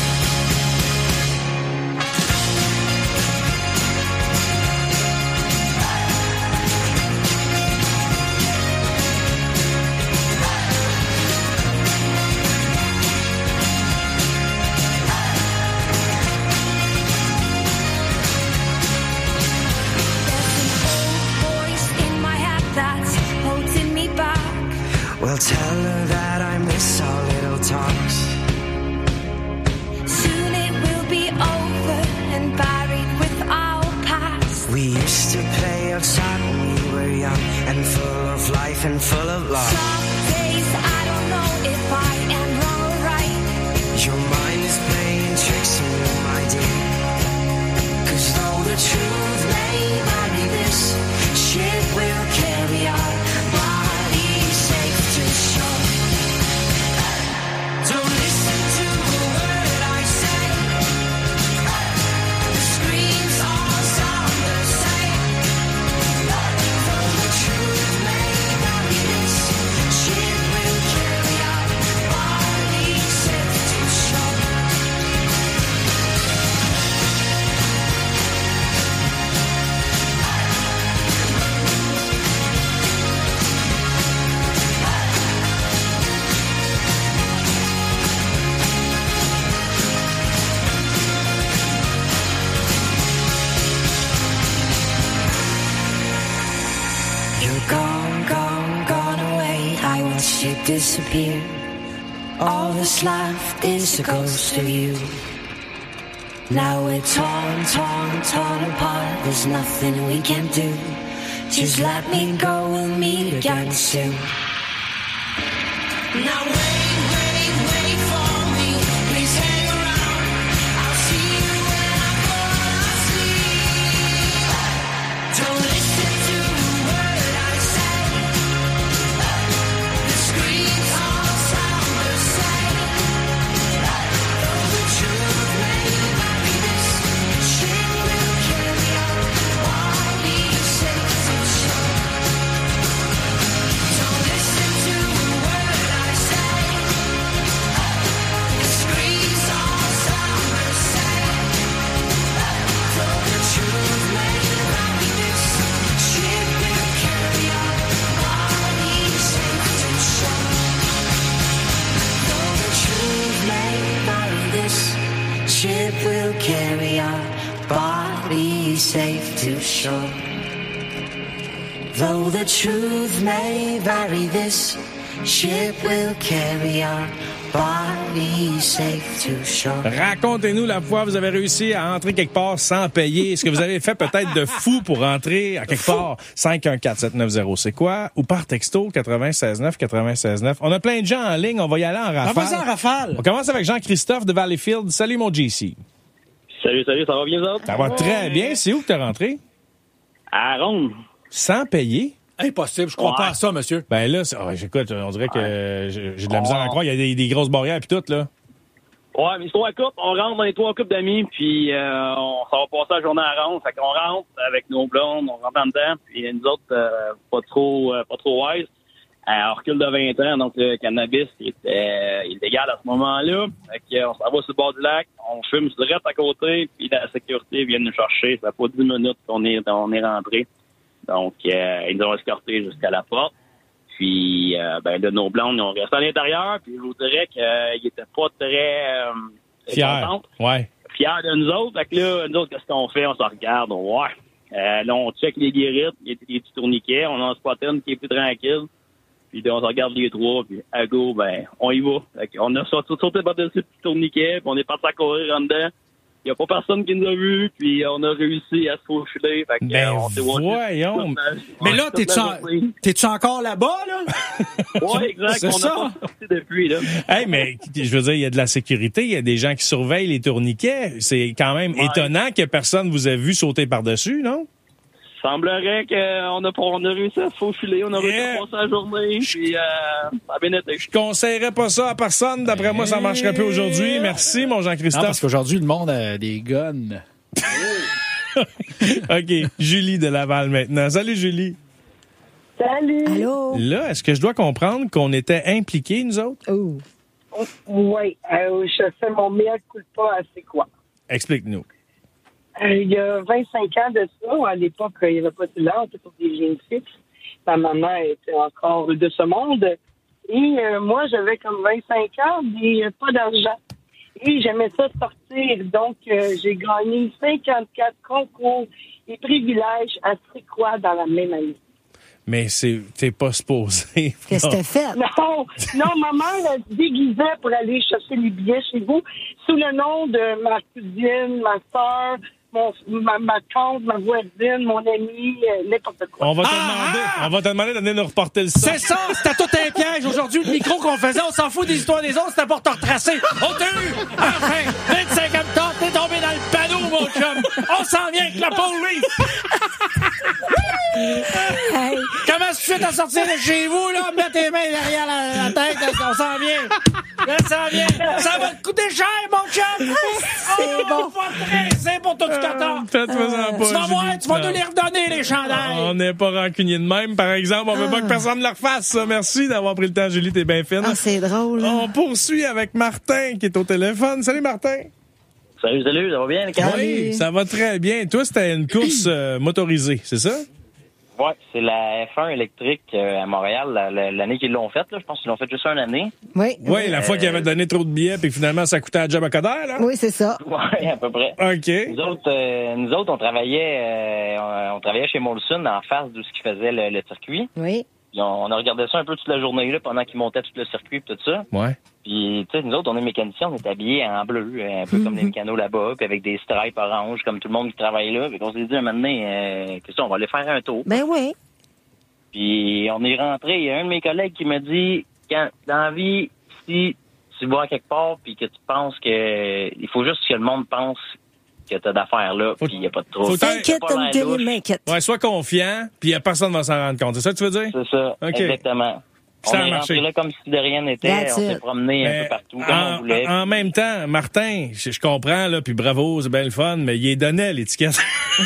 Well, tell her that I miss our little talks. Soon it will be over and buried with our past. We used to play outside when we were young. and full of life and full of love. Some days I don't know if I am wrong or right. Your mind is playing tricks on you, my dear. Cause though the truth may vary, this ship will carry our bodies safe to shore. Don't listen to a word I say. The screams all sound the same. Though the truth may vary, this ship will carry our bodies safe to shore. You're gone, gone, gone away. I watched you disappear. All that's left is a ghost of you. Now we're torn, torn, torn apart. There's nothing we can do. Just let me go, we'll meet again soon. Now wait, wait, wait for me. Please hang around. I'll see you when I fall asleep. Don't listen to a word I say. The screams all sound the same. Though the truth may vary, this ship will carry our bodies safe to shore. Don't listen to a word I say. The screams all sound the same. Though the truth may vary, this ship will carry our bodies safe to shore. Though the truth may vary, this ship will carry our bodies safe to shore. Though the truth may vary, this ship will carry our bodies safe to shore. Racontez-nous la fois où vous avez réussi à entrer quelque part sans payer. Est-ce que vous avez fait peut-être de fou pour rentrer à quelque part? cinq un quatre sept neuf zéro, c'est quoi? Ou par texto quatre-vingt-seize neuf quatre-vingt-seize neuf. On a plein de gens en ligne, on va y aller en rafale. Ah, vas-y en rafale. On commence avec Jean-Christophe de Valleyfield. Salut mon J C. Salut, salut, ça va bien, vous autres? Ça va très bien. C'est où que t'es rentré? À Ronde. Sans payer? Impossible, je crois Ouais. pas à ça, monsieur. Ben là, c'est- oh, écoute, on dirait que j'ai j'ai de la misère à croire. Il y a des, des grosses barrières puis tout, là. Ouais, mais c'est trois couples. On rentre dans les trois couples d'amis, puis euh, on, ça va passer la journée à Ronde. Fait qu'on rentre avec nos blondes, on rentre en dedans, puis nous autres, euh, pas trop euh, pas trop wise. Euh, on recule de vingt ans, donc le cannabis il était illégal à ce moment-là. Fait qu'on s'en va sur le bord du lac, on fume direct à côté, puis la sécurité vient nous chercher. Ça fait pas dix minutes qu'on est, on est rentré. Donc, euh, ils nous ont escortés jusqu'à la porte. Puis, euh, ben, de nos blondes, on resté à l'intérieur. Puis, je vous dirais qu'ils euh, étaient pas très euh, Fier. contentes. Ouais. Fiers de nous autres. Fait que là, nous autres, qu'est-ce qu'on fait? On se regarde. Ouais. Euh, là, on check les guérites. Il y a des petits tourniquets. On en a spoté une qui est plus tranquille. Puis, là, on se regarde les trois. Puis, à go, ben, on y va. Fait qu'on a sauté, sauté par-dessus le petit tourniquet. Puis, on est parti à courir en dedans. Il n'y a pas personne qui nous a vus, puis on a réussi à se faufiler. Fait que, Ben, euh, on s'est watché voyons. toute la- Mais ouais, là, toute t'es-tu, la en- journée. t'es-tu encore là-bas, là? Ouais, exact. C'est On ça. n'a pas sorti depuis, là. Hey, mais je veux dire, il y a de la sécurité, il y a des gens qui surveillent les tourniquets. C'est quand même Ouais. étonnant que personne vous ait vu sauter par-dessus, non? Semblerait qu'on a, on a réussi à se faufiler, on a réussi Yeah. à passer la journée, puis euh, ça a bien été. Je conseillerais pas ça à personne. D'après moi, ça marcherait plus aujourd'hui. Merci, mon Non, Jean-Christophe. parce qu'aujourd'hui, le monde a des guns. OK, Julie de Laval maintenant. Salut, Julie. Salut. Allô? Là, est-ce que je dois comprendre qu'on était impliqués, nous autres? Oh. Oui, euh, je fais mon meilleur coup de pas à c'est quoi. Explique-nous. Euh, il y a vingt-cinq ans de ça, à l'époque, il n'y avait pas de là, on était pour des jeunes fixes. Ma maman était encore de ce monde. Et euh, moi, j'avais comme vingt-cinq ans, mais pas d'argent. Et j'aimais ça sortir. Donc, euh, j'ai gagné cinquante-quatre concours et privilèges à c'est quoi dans la même année. Mais c'est t'es pas supposé. Qu'est-ce que t'as fait? Non, non, ma mère elle se déguisait pour aller chercher les billets chez vous sous le nom de ma cousine, ma soeur, mon, ma, ma tante, ma voisine, mon ami, euh, n'importe quoi. On va te Ah, demander, ah! on va te demander de venir nous reporter le son. C'est ça, c'était tout un piège. Aujourd'hui, le micro qu'on faisait, on s'en fout des histoires des autres, c'était pour te retracer. On t'a eu! Enfin! vingt-cinquième temps, t'es tombé dans le panneau, mon chum! On s'en vient avec la police! Hey. Comment tu fais à sortir de chez vous, là? Mets tes mains derrière la, la tête, on s'en vient! Là, ça vient! Ça va te coûter cher, mon chum! C'est oh, bon. Pas très, pour tout ce que t'as! Faites-moi-en pas, Tu vas voir, Julie. tu vas Non. nous les redonner, les chandails! On n'est pas rancunier de même, par exemple. On veut pas que personne le refasse, ça. Merci d'avoir pris le temps, Julie, t'es bien fine. Ah, c'est drôle. On poursuit avec Martin, qui est au téléphone. Salut, Martin. Salut, salut, ça va bien, les gars? Oui, ça va très bien. Toi, c'était une course euh, motorisée, c'est ça? Ouais, c'est la F un électrique euh, à Montréal, la- la- l'année qu'ils l'ont faite, là. Je pense qu'ils l'ont fait juste une année. Oui. Oui, la fois Euh, qu'ils avaient donné trop de billets puis que finalement ça coûtait à job à Coder, là? Oui, c'est ça. Ouais, à peu près. OK. Nous autres, euh, nous autres on travaillait euh, on, on travaillait chez Molson en face de ce qui faisait le, le circuit. Oui. Puis on, on a regardé ça un peu toute la journée là, pendant qu'ils montaient tout le circuit et tout ça. Ouais. Puis, tu sais, nous autres, on est mécaniciens, on est habillés en bleu, euh, un peu comme les mécanos là-bas, puis avec des stripes orange, comme tout le monde qui travaille là. Fait qu'on s'est dit un moment donné, euh, qu'est-ce que ça, on va aller faire un tour. Ben oui. Puis on est rentré, il y a un de mes collègues qui me dit, quand dans la vie, si tu vas à quelque part puis que tu penses que il faut juste que le monde pense que t'as d'affaires là, puis il n'y a pas de trouble. faut T'as Take it pas l'air until you louche. make it. Ouais, sois confiant, puis y a personne qui va s'en rendre compte. C'est ça que tu veux dire? C'est ça, OK. exactement. Ça on a est marché. rentré là comme si de rien n'était, That's on s'est it. promené un Mais peu partout comme en, on voulait. en même temps, Martin, je, je comprends, là, puis bravo, c'est bien le fun, mais il est donné l'étiquette.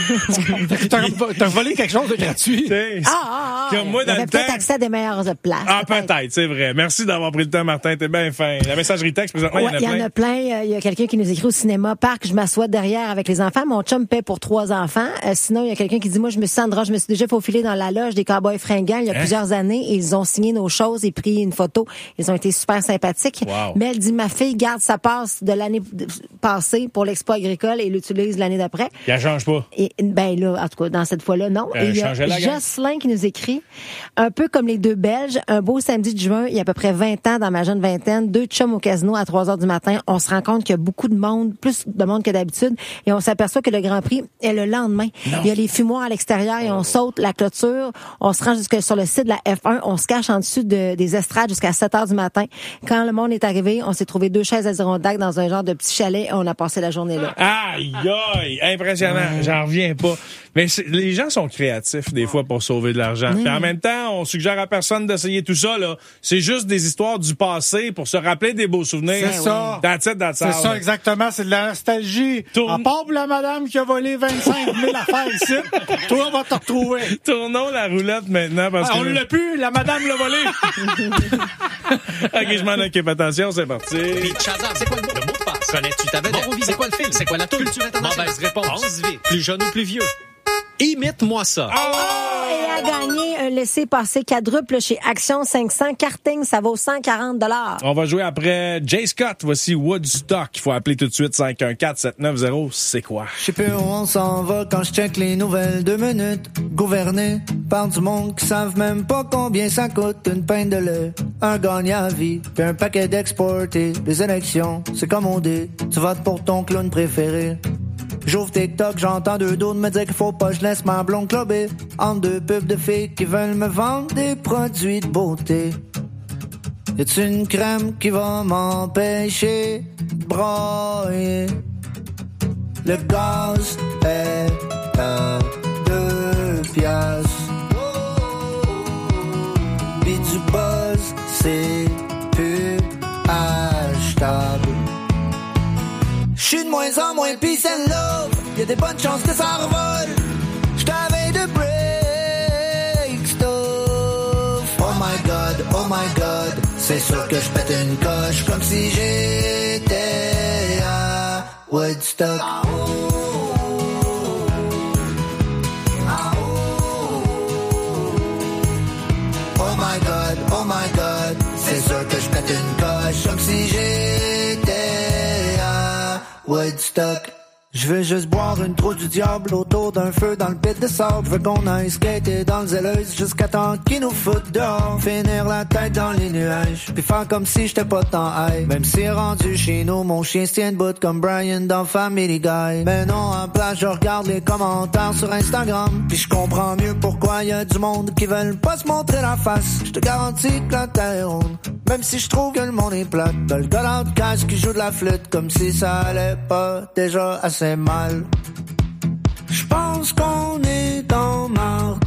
T'as t'as volé quelque chose de gratuit. T'sais, Ah, ah, ah. Comme moi, Il dans avait le peut-être temps. accès à des meilleures places. Ah, peut-être, c'est vrai. Merci d'avoir pris le temps, Martin. T'es bien fin. La messagerie texte, présentement, Ouais, il y en a plein. plein. Euh, Il y a quelqu'un qui nous écrit au cinéma Parc, je m'assois derrière avec les enfants. Mon chum paie pour trois enfants. Euh, sinon, il y a quelqu'un qui dit, moi, je me suis Sandra, je me suis déjà faufilée dans la loge des Cowboys fringants il y a Hein? plusieurs années et ils ont signé nos choses et pris une photo. Ils ont été super sympathiques. Wow. Mais elle dit, ma fille garde sa passe de l'année passée pour l'expo agricole et l'utilise l'année d'après. Il ne change pas. Et, ben là, en tout cas, dans cette fois-là, non. Euh, Et il y a changez la gang. Jocelyn qui nous écrit, un peu comme les deux Belges, un beau samedi de juin, il y a à peu près vingt ans, dans ma jeune vingtaine, deux chums au casino à trois heures du matin. On se rend compte qu'il y a beaucoup de monde, plus de monde que d'habitude, et on s'aperçoit que le Grand Prix est le lendemain. Non. Il y a les fumoirs à l'extérieur et on saute la clôture. On se rend jusque sur le site de la F un. On se cache en dessous de, des estrades jusqu'à sept heures du matin. Quand le monde est arrivé, on s'est trouvé deux chaises Adirondack dans un genre de petit chalet et on a passé la journée là. Aïe, aïe, impressionnant. J'en reviens pas. Mais c'est- les gens sont créatifs des fois pour sauver de l'argent. Puis en même temps, on suggère à personne d'essayer tout ça, là. C'est juste des histoires du passé pour se rappeler des beaux souvenirs. C'est ça. That's it, that's C'est all. ça, exactement. C'est de la nostalgie. Tourne- À part pour la madame qui a volé vingt-cinq mille affaires ici, toi, on va te retrouver. Tournons la roulette maintenant parce Ah, que... on l'a plus, la madame l'a volé. OK, je m'en occupe. Attention, c'est parti. Shazam, c'est quoi le mot? Le mot de passe. Connais-tu ta vedette? C'est quoi le film? C'est quoi la toune? Mauvaise réponse. Pense vite. Plus jeune ou plus vieux? Imite-moi ça. Et a gagné un laissez-passer quadruple chez Action cinq cents. Karting, ça vaut cent quarante dollars. On va jouer après Jay Scott. Voici Woodstock. Il faut appeler tout de suite cinq un quatre sept neuf zéro. C'est quoi? Je sais plus où on s'en va quand je check les nouvelles. Deux minutes, gouverné par du monde qui savent même pas combien ça coûte une pinte de lait. Un gagnant à vie, puis un paquet d'exportés. Les élections, c'est comme on dit, tu votes pour ton clown préféré. J'ouvre TikTok, j'entends deux d'autres me dire qu'il faut pas que je laisse ma blonde clubber entre deux pubs de filles qui veulent me vendre des produits de beauté. Y'a-tu une crème qui va m'empêcher de brailler? Le gaz est à deux piastres. Pis du buzz, c'est plus achetable. J'suis de moins en moins peace and love. Y'a des bonnes chances que ça revole. J't'avais de break stuff. Oh my god, oh my god. C'est sûr que j'pète une coche comme si j'étais à Woodstock. Oh my god, oh my god. C'est sûr que j'pète une coche comme si j'étais à Woodstock. Je veux juste boire une trou du diable autour d'un feu dans le pit de sable. Je veux qu'on aille skater dans le zèleuse jusqu'à temps qu'ils nous foutent dehors. Finir la tête dans les nuages, puis faire comme si j'étais pas tant high. Même si rendu chez nous, mon chien se tient debout comme Brian dans Family Guy. Mais non, en place, je regarde les commentaires sur Instagram, puis je comprends mieux pourquoi y a du monde qui veulent pas se montrer la face. Je te garantis que la terre est ronde, même si je trouve que le monde est plate. T'as le gars dans le casque qui joue de la flûte comme si ça allait pas déjà assez mal. Je pense qu'on est dans marde.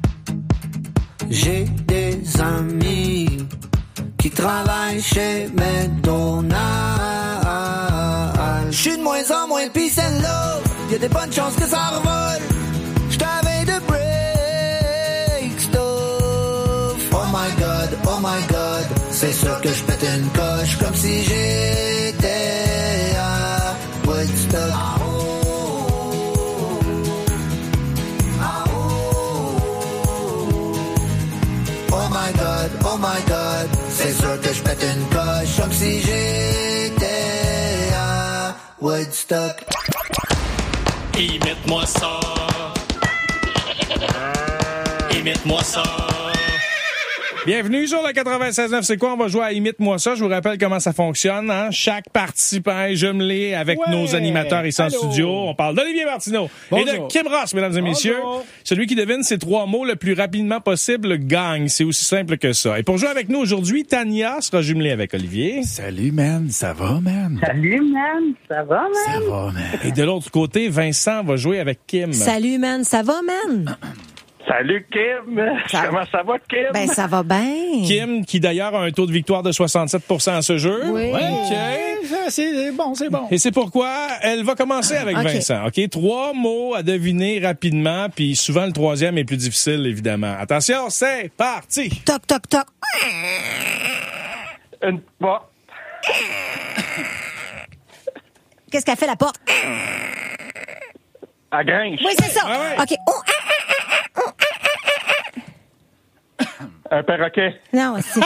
J'ai des amis qui travaillent chez McDonald's. J'suis de moins en moins peace and love. Y'a des bonnes chances que ça revole. J't'avais de break stuff. Oh my god, oh my god. C'est sûr que j'pète une coche comme si j'étais à Woodstock. Oh my god, oh my god. C'est sûr que j'pète une coche comme si j'étais à Woodstock. Imite-moi ça. Imite-moi ça. Bienvenue sur le quatre-vingt-seize neuf. C'est quoi? On va jouer à Imite-moi ça. Je vous rappelle comment ça fonctionne. Hein? Chaque participant est jumelé avec Ouais. nos animateurs ici en Allô. studio. On parle d'Olivier Martineau Bonjour. et de Kim Ross, mesdames et messieurs. Bonjour. Celui qui devine ces trois mots le plus rapidement possible gagne. C'est aussi simple que ça. Et pour jouer avec nous aujourd'hui, Tania sera jumelée avec Olivier. Salut, man. Ça va, man? Salut, man. Ça va, man? Ça va, man. Et de l'autre côté, Vincent va jouer avec Kim. Salut, man. Ça va, man? Salut, Kim. Ça- Comment ça va, Kim? Ben, ça va bien. Kim, qui d'ailleurs a un taux de victoire de soixante-sept pour cent à ce jeu. Oui. OK. Ça, C'est bon, c'est bon. Et c'est pourquoi elle va commencer avec OK. Vincent. OK? Trois mots à deviner rapidement, puis souvent le troisième est plus difficile, évidemment. Attention, c'est parti! Toc, toc, toc. Une porte. Qu'est-ce qu'a fait la porte? À Grinch. Oui, c'est ça. Ouais, ouais. OK. Oh, ah, Un perroquet. non, c'est...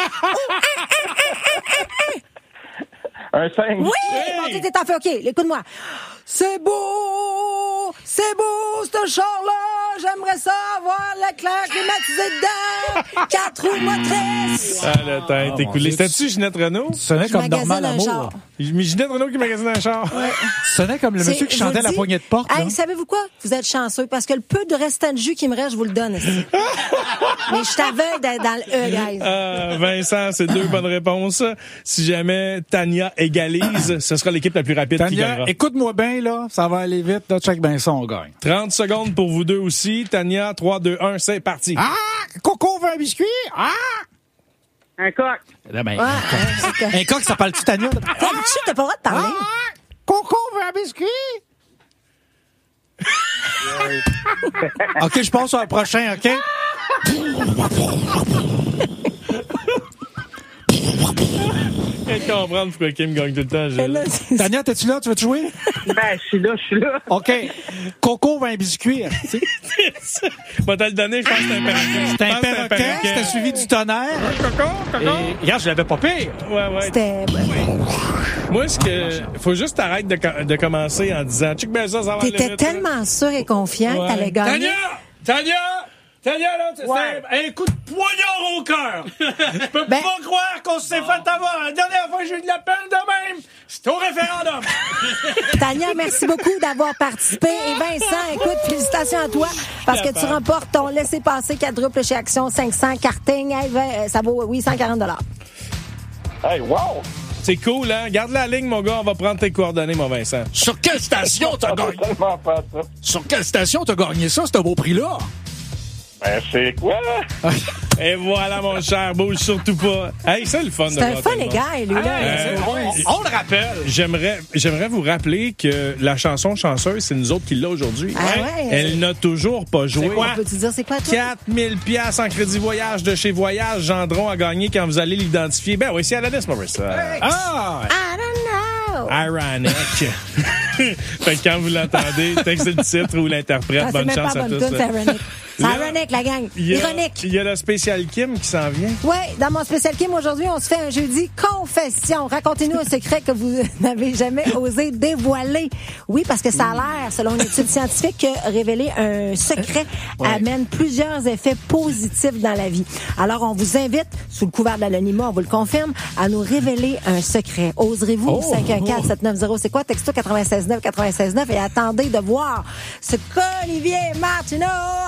Un singe. Oui! Hey! Bon, t'es en fait, OK, écoute-moi. C'est beau! C'est beau, ce char-là! J'aimerais ça avoir l'éclair climatisé dedans! Quatre roues motrices! Ah, le temps est mon écoulé. Dieu. C'était-tu Ginette Renault? Tu sonnais Je comme magasine normal un amour. char. Mais Ginette Renault qui magasine un char. Tu sonnais comme le C'est- monsieur qui je vous chantait le la dis. poignée de porte. là. Hey, savez-vous quoi? Vous êtes chanceux parce que le peu de restant de jus qui me reste, je vous le donne. ici. Mais je t'aveugle dans, dans le E, guys. Ah, Vincent, c'est deux bonnes réponses. Si jamais Tania égalise, ce sera l'équipe la plus rapide qui Tania, gagnera. écoute-moi bien, là. Ça va aller vite. Là, check bien ça, on gagne. trente secondes pour vous deux aussi. Tania, trois, deux, un, c'est parti. Ah! Coco veut un biscuit? Ah! Un coq. Là, ben, Ouais, hein, c'est que- un coq, ça parle-tu, Tania? T'as vu, t'as pas le droit de parler. Ah! Coco veut un biscuit? OK, je passe au prochain, OK? Je viens de comprendre pourquoi Kim gagne tout le temps, Mais Gilles. là, c'est- Tania, t'es-tu là? Tu veux te jouer? Ben, je suis là, je suis là. OK. Coco veut un biscuit. C'est Va te le donner, je pense que c'est un perroquet. un Je pense que c'est perroquet, c'était suivi du tonnerre. Coco, coco. Et, regarde, je l'avais pas pire. Ouais, ouais. C'était... Moi, ce que. Faut juste t'arrêter de, co- de commencer en disant, check ben ça, ça va aller T'étais vite, tellement sûr et confiant que Ouais. t'allais gagner. Tania! Tania! Tania, là, c'est Ouais. un coup de poignard au cœur. Je peux Ben- pas croire qu'on s'est fait avoir. La dernière fois que j'ai eu de la peine de même, c'était au référendum. Tania, merci beaucoup d'avoir participé. Et Vincent, écoute, félicitations à toi parce que tu remportes ton laissez-passer quadruple chez Action cinq cents karting. Hey, vingt, ça vaut, oui, cent quarante dollars. Hey, wow! C'est cool, hein? Garde la ligne, mon gars, on va prendre tes coordonnées, mon Vincent. Sur quelle station t'as On va gagné? tellement faire ça. Sur quelle station t'as gagné ça, ce beau prix-là? Ben, c'est quoi? Et voilà, mon cher, bouge surtout pas. Hey, c'est le fun de C'est un voir fun, tout le les monde. gars, lui, là. Euh, On, on le rappelle. J'aimerais, j'aimerais vous rappeler que la chanson chanceuse, c'est nous autres qui l'a aujourd'hui. Ah ouais? Elle n'a toujours pas joué. On peut-tu dire c'est quoi, toi? quatre mille piastres en crédit voyage de chez Voyage Gendron à gagner quand vous allez l'identifier. Ben oui, c'est Alanis Morissette. Ah! I don't know. Ironic. Fait que quand vous l'entendez, textez le titre ou l'interprète. Ah, c'est Bonne même chance pas à bonne tous. tune, c'est ironic. C'est ironique, la gang. Il y a, Ironique. Il y a le spécial Kim qui s'en vient. Oui, dans mon spécial Kim, aujourd'hui, on se fait un jeudi confession. Racontez-nous un secret que vous n'avez jamais osé dévoiler. Oui, parce que ça a l'air, selon une étude scientifique, que révéler un secret ouais. amène plusieurs effets positifs dans la vie. Alors, on vous invite, sous le couvert de l'anonymat, on vous le confirme, à nous révéler un secret. Oserez-vous? Oh, cinq un quatre sept neuf zéro, c'est quoi? Texto quatre-vingt-seize neuf quatre-vingt-seize neuf et attendez de voir ce qu'Olivier Martineau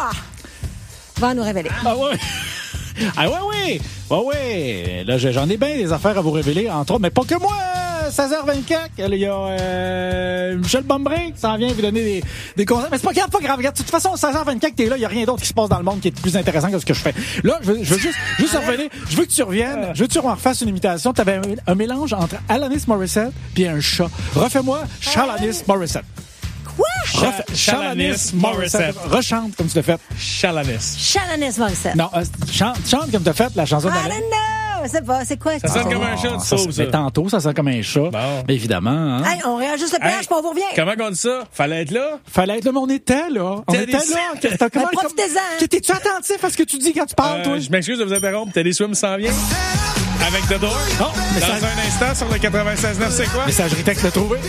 va nous révéler. Ah ouais! Ah ouais, oui! Ouais, ouais! Là, j'en ai bien des affaires à vous révéler, entre autres, mais pas que moi! seize heures vingt-quatre, il y a euh, Michel Bombré qui s'en vient vous donner des, des conseils. Mais c'est pas grave, pas grave. Regarde, de toute façon, seize heures vingt-quatre, t'es là, il y a rien d'autre qui se passe dans le monde qui est plus intéressant que ce que je fais. Là, je veux, je veux juste, juste revenir. Je veux que tu reviennes. Je veux que tu refasses une imitation. T'avais un, un mélange entre Alanis Morissette puis un chat. Refais-moi Chalanis Morissette. Quoi? Refais, Chalanis Morissette. Rechante comme tu l'as fait. Chalanis. Chalanis Morissette. Non, euh, chante, chante comme tu as fait la chanson d'Alain. Je sais pas, c'est quoi? Ça sonne oh, comme un chat, tu ça, sauves, ça. Mais tantôt, ça sonne comme un chat. Bon. Mais évidemment. Hein? Hey, on réajuste le péage, hey, puis on vous revient. Comment on dit ça? Fallait être là? Fallait être là, mais on était là. On T'as était des... là. T'as comment, profitez-en. T'es-tu attentif à ce que tu dis quand tu parles, euh, toi? Je m'excuse de vous interrompre. Teddy Swim s'en vient. Avec The Door. Oh, dans ça... un instant, sur le quatre-vingt-seize neuf, c'est quoi? Messagerie texte le trouvé.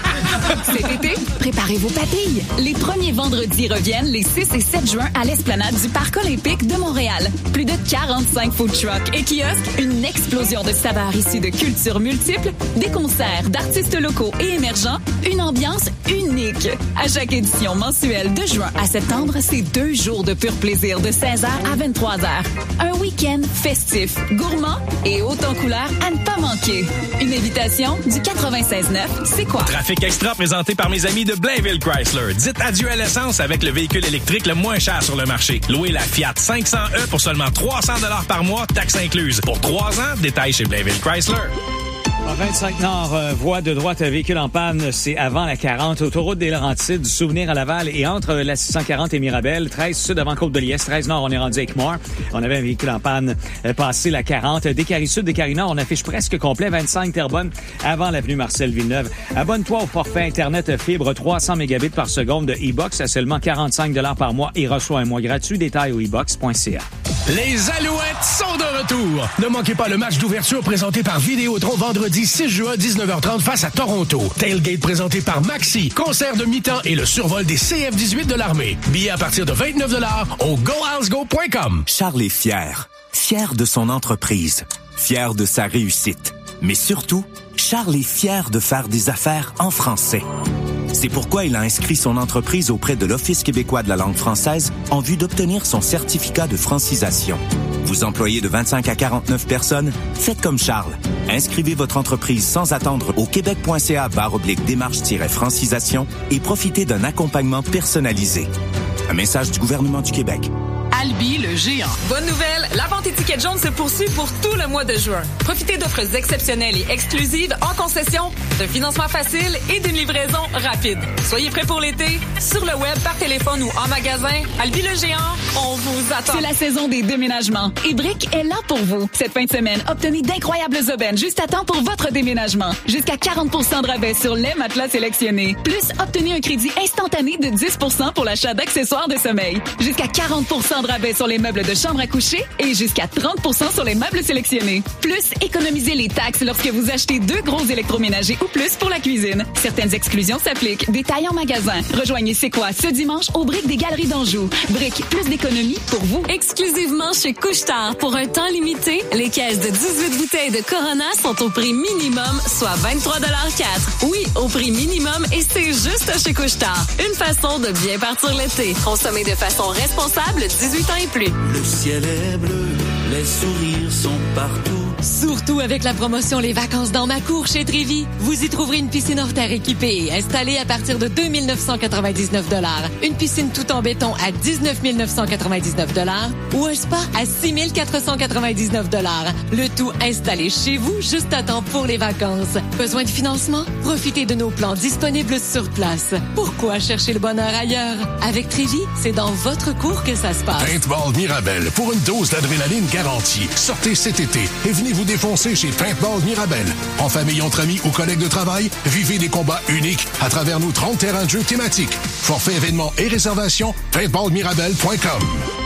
Cet été, préparez vos papilles. Les premiers vendredis reviennent les six et sept juin à l'esplanade du Parc olympique de Montréal. Plus de quarante-cinq food trucks et kiosques, une explosion de saveurs issues de cultures multiples, des concerts d'artistes locaux et émergents, une ambiance unique. À chaque édition mensuelle de juin à septembre, c'est deux jours de pur plaisir de seize heures à vingt-trois heures. Un week-end festif, gourmand et haut en couleur à ne pas manquer. Une invitation du quatre-vingt-seize neuf, c'est quoi? Trafic Extra présenté par mes amis de Blainville Chrysler. Dites adieu à l'essence avec le véhicule électrique le moins cher sur le marché. Louez la Fiat cinq cents E pour seulement trois cents dollars par mois, taxes incluses. Pour trois ans, détail chez Blainville Chrysler. vingt-cinq Nord, euh, voie de droite, véhicule en panne, c'est avant la quarante, autoroute des Laurentides, du Souvenir à Laval et entre la six cent quarante et Mirabel, treize sud avant Côte-de-Liesse, treize Nord, on est rendu avec Moore. On avait un véhicule en panne euh, passé la quarante, Décarie Sud, Décarie Nord, on affiche presque complet, vingt-cinq Terrebonne avant l'avenue Marcel Villeneuve. Abonne-toi au forfait Internet fibre trois cents mégabits par seconde de e-box à seulement quarante-cinq dollars par mois et reçois un mois gratuit. Détail au e box point c a. Les Alouettes sont de retour. Ne manquez pas le match d'ouverture présenté par Vidéotron vendredi six juin dix-neuf heures trente face à Toronto. Tailgate présenté par Maxi, concert de mi-temps et le survol des C F dix-huit de l'armée. Billets à partir de vingt-neuf dollars au go house go point com. Charles est fier. Fier de son entreprise. Fier de sa réussite. Mais surtout, Charles est fier de faire des affaires en français. C'est pourquoi il a inscrit son entreprise auprès de l'Office québécois de la langue française en vue d'obtenir son certificat de francisation. Vous employez de vingt-cinq à quarante-neuf personnes? Faites comme Charles. Inscrivez votre entreprise sans attendre au québec point c a barre oblique démarche-francisation et profitez d'un accompagnement personnalisé. Un message du gouvernement du Québec. Albi le géant. Bonne nouvelle, la vente étiquette jaune se poursuit pour tout le mois de juin. Profitez d'offres exceptionnelles et exclusives en concession, de financement facile et d'une livraison rapide. Soyez prêts pour l'été, sur le web, par téléphone ou en magasin. Albi le géant, on vous attend. C'est la saison des déménagements et Brick est là pour vous. Cette fin de semaine, obtenez d'incroyables aubaines juste à temps pour votre déménagement. Jusqu'à quarante pour cent de rabais sur les matelas sélectionnés. Plus, obtenez un crédit instantané de dix pour cent pour l'achat d'accessoires de sommeil. Jusqu'à quarante pour cent de rabais sur les meubles de chambre à coucher et jusqu'à trente pour cent sur les meubles sélectionnés. Plus, économisez les taxes lorsque vous achetez deux gros électroménagers ou plus pour la cuisine. Certaines exclusions s'appliquent. Détails en magasin. Rejoignez C'est quoi ce dimanche au Brick des Galeries d'Anjou. Brick, plus d'économie pour vous. Exclusivement chez Couche-Tard. Pour un temps limité, les caisses de dix-huit bouteilles de Corona sont au prix minimum, soit vingt-trois dollars quatre. Oui, au prix minimum et c'est juste chez Couche-Tard. Une façon de bien partir l'été. Consommez de façon responsable, dix-huit ans et plus. Le ciel est bleu, les sourires sont partout. Surtout avec la promotion Les Vacances dans ma cour chez Trévis. Vous y trouverez une piscine hors terre équipée et installée à partir de deux mille neuf cent quatre-vingt-dix-neuf dollars. Une piscine tout en béton à dix-neuf mille neuf cent quatre-vingt-dix-neuf dollars ou un spa à six mille quatre cent quatre-vingt-dix-neuf dollars. Le tout installé chez vous juste à temps pour les vacances. Besoin de financement? Profitez de nos plans disponibles sur place. Pourquoi chercher le bonheur ailleurs? Avec Trévis, c'est dans votre cour que ça se passe. Paintball Mirabel pour une dose d'adrénaline garantie. Sortez cet été et venez vous défoncer chez Paintball Mirabel. En famille, entre amis ou collègues de travail, vivez des combats uniques à travers nos trente terrains de jeux thématiques. Forfait événements et réservations, paintball mirabel point com.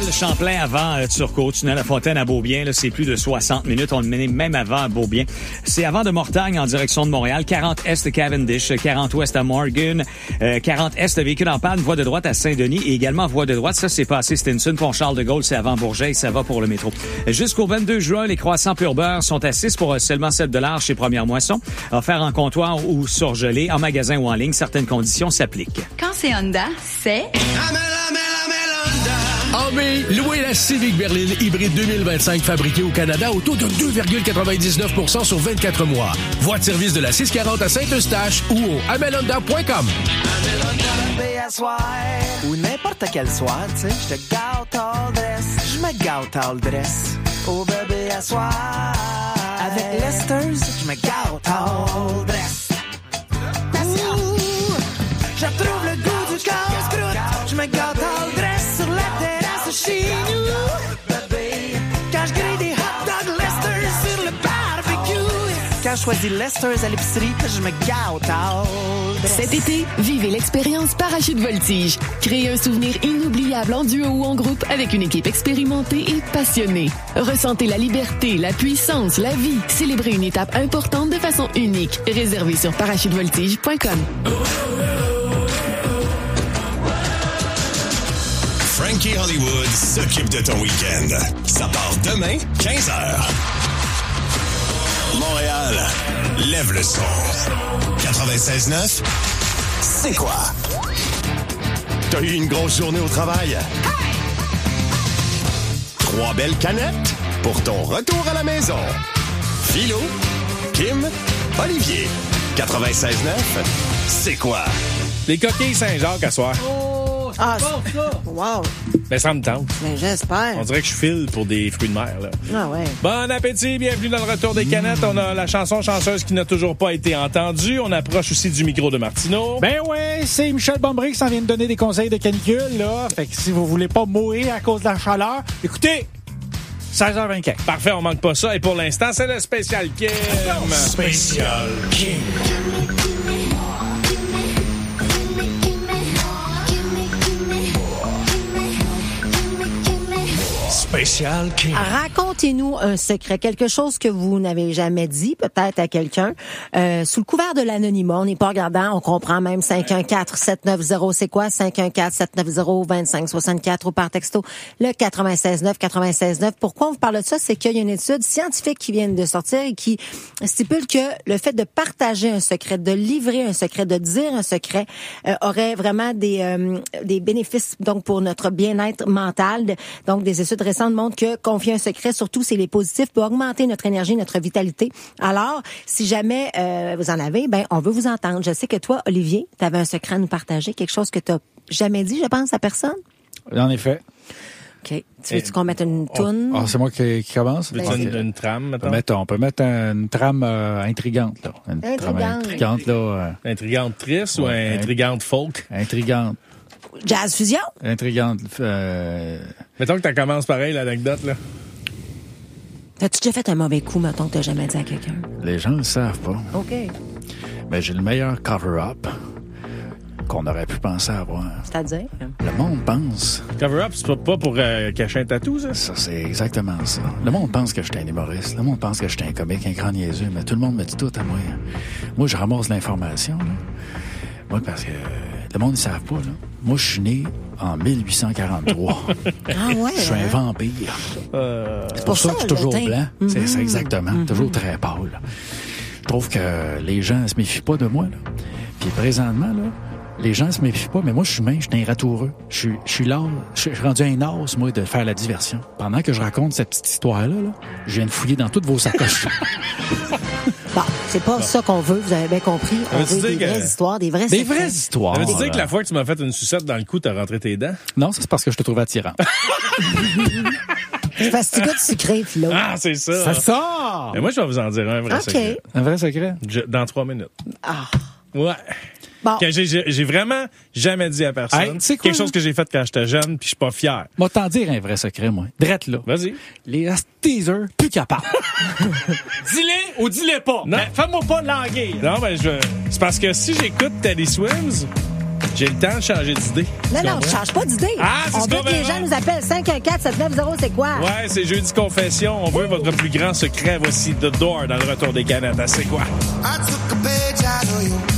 tunnel Champlain avant euh, Turcot, tunnel La Fontaine à Beaubien, là, c'est plus de soixante minutes. On le menait même avant à Beaubien. C'est avant de Mortagne en direction de Montréal, quarante est Cavendish, quarante ouest à Morgan, euh, quarante est véhicule en panne, voie de droite à Saint-Denis et également voie de droite. Ça, c'est passé Stinson, pont Charles-de-Gaulle, c'est avant Bourget et ça va pour le métro. Jusqu'au vingt-deux juin, les croissants pur beurre sont à six pour seulement sept dollars chez Première Moisson. Offert en comptoir ou surgelé, en magasin ou en ligne. Certaines conditions s'appliquent. Quand c'est Honda, c'est... En mai, louez la Civic Berlin hybride deux mille vingt-cinq fabriquée au Canada au taux de deux virgule quatre-vingt-dix-neuf pour cent sur vingt-quatre mois. Voie de service de la six cent quarante à Saint-Eustache ou au amel honda point com. Ou n'importe quel soir, tu sais, je te gâte all dress. Je me gâte all dress. Oh bébé, à soir. Avec Lester's, je me gâte all dress. Ouh, je retrouve le goût du casse-croûte. Je me gâte all dress sur la terrasse chez nous. Bébé, quand je grille des hot dogs Lester's sur le barbecue. Quand je choisis Lester's à l'épicerie, je me gâte all dress. Cet été, vivez l'expérience Parachute Voltige. Créez un souvenir inoubliable en duo ou en groupe avec une équipe expérimentée et passionnée. Ressentez la liberté, la puissance, la vie. Célébrez une étape importante de façon unique. Réservé sur parachute voltige point com. Frankie Hollywood s'occupe de ton week-end. Ça part demain, quinze heures. Montréal, lève le son. quatre-vingt-seize neuf, c'est quoi? T'as eu une grosse journée au travail? Trois belles canettes pour ton retour à la maison. Philo, Kim, Olivier. quatre-vingt-seize neuf, c'est quoi? Les coquilles Saint-Jacques à soir. Ah, ça! Wow! Ben, ça me tente. Ben, j'espère. On dirait que je file pour des fruits de mer, là. Ah ouais. Bon appétit, bienvenue dans le retour des canettes. On a la chanson chanceuse qui n'a toujours pas été entendue. On approche aussi du micro de Martineau. Ben ouais, c'est Michel Bombré qui s'en vient de donner des conseils de canicule, là. Fait que si vous voulez pas mourir à cause de la chaleur, écoutez, seize heures vingt-quatre. Parfait, on manque pas ça. Et pour l'instant, c'est le Spécial Kim. Spécial Kim. Spécial Kim. Racontez-nous un secret, quelque chose que vous n'avez jamais dit, peut-être à quelqu'un, euh, sous le couvert de l'anonymat. On n'est pas regardant, on comprend même cinq un quatre sept neuf zéro, c'est quoi? cinq un quatre sept neuf zéro deux cinq six quatre ou par texto le quatre-vingt-seize neuf quatre-vingt-seize neuf. Pourquoi on vous parle de ça? C'est qu'il y a une étude scientifique qui vient de sortir et qui stipule que le fait de partager un secret, de livrer un secret, de dire un secret, euh, aurait vraiment des, euh, des bénéfices donc pour notre bien-être mental. Donc, des études récentes montrent que confier un secret, surtout c'est les positifs, peut augmenter notre énergie, notre vitalité. Alors, si jamais euh, vous en avez, ben on veut vous entendre. Je sais que toi, Olivier, tu avais un secret à nous partager, quelque chose que tu n'as jamais dit, je pense, à personne. En effet. OK. Tu veux-tu qu'on mette une toune? Ah, c'est moi qui, qui commence? Veux-tu Okay. une, une trame, mettons? On peut mettre, on peut mettre une trame euh, intrigante, là. Une Intrigante. trame intrigante, là. Euh, intrigante triste ouais, ou intrigante folk? Intrigante. Jazz fusion? Intrigante. Euh... Mettons que tu commences pareil, l'anecdote, là. T'as-tu déjà fait un mauvais coup, mettons, que t'as jamais dit à quelqu'un? Les gens ne le savent pas. OK. Mais j'ai le meilleur cover-up qu'on aurait pu penser avoir. C'est-à-dire? Le monde pense... Cover-up, c'est pas pour euh, cacher un tatou, ça? Ça, c'est exactement ça. Le monde pense que je suis un humoriste. Le monde pense que je suis un comique, un grand niaiseux. Mais tout le monde me dit tout à moi. Moi, je ramasse l'information, là. Moi, parce que le monde ne savent pas, là. Moi, je suis né en mille huit cent quarante-trois. Ah ouais? Je suis un vampire. Euh... C'est pour ça, ça que je suis toujours blanc. Mm-hmm. C'est ça, exactement. Mm-hmm. Toujours très pâle. Je trouve que les gens ne se méfient pas de moi, là. Puis présentement, là, les gens ne se méfient pas, mais moi, je suis mince, je suis un ratoureux. Je suis, je suis là, je suis rendu un os, moi, de faire la diversion. Pendant que je raconte cette petite histoire-là, là, je viens de fouiller dans toutes vos sacoches. Bon, c'est pas bon. Ça qu'on veut, vous avez bien compris. On veut des que... vraies histoires, des vrais Des secrets. vraies histoires. Veux-tu dire que la fois que tu m'as fait une sucette dans le cou, t'as rentré tes dents? Non, c'est parce que je te trouvais attirant. C'est parce que tu goûtes sucré, Philo. Ah, c'est ça. Ça sort! Mais moi, je vais vous en dire un vrai okay. secret. Un vrai secret? Je, dans trois minutes. Ah. Ouais. Bon. Que j'ai, j'ai, j'ai vraiment jamais dit à personne. Hey, c'est quoi, quelque chose que j'ai fait quand j'étais jeune, puis je suis pas fier. Moi, t'en dire un vrai secret, moi. Drette là. Vas-y. Les teasers, plus capables. Dis-les ou dis-les pas. Non. Mais fais-moi pas languer. Non, ben, je, c'est parce que si j'écoute Teddy Swims, J'ai le temps de changer d'idée. Non, Tu non, comprends? je change pas d'idée. Ah, c'est On ce veut qu'on que les verra. gens nous appellent cinq un quatre sept neuf zéro, c'est quoi? Ouais, c'est Jeudi Confession. On veut votre plus grand secret. Voici The Door dans le retour des canettes. Ah, c'est quoi? I took a page out of your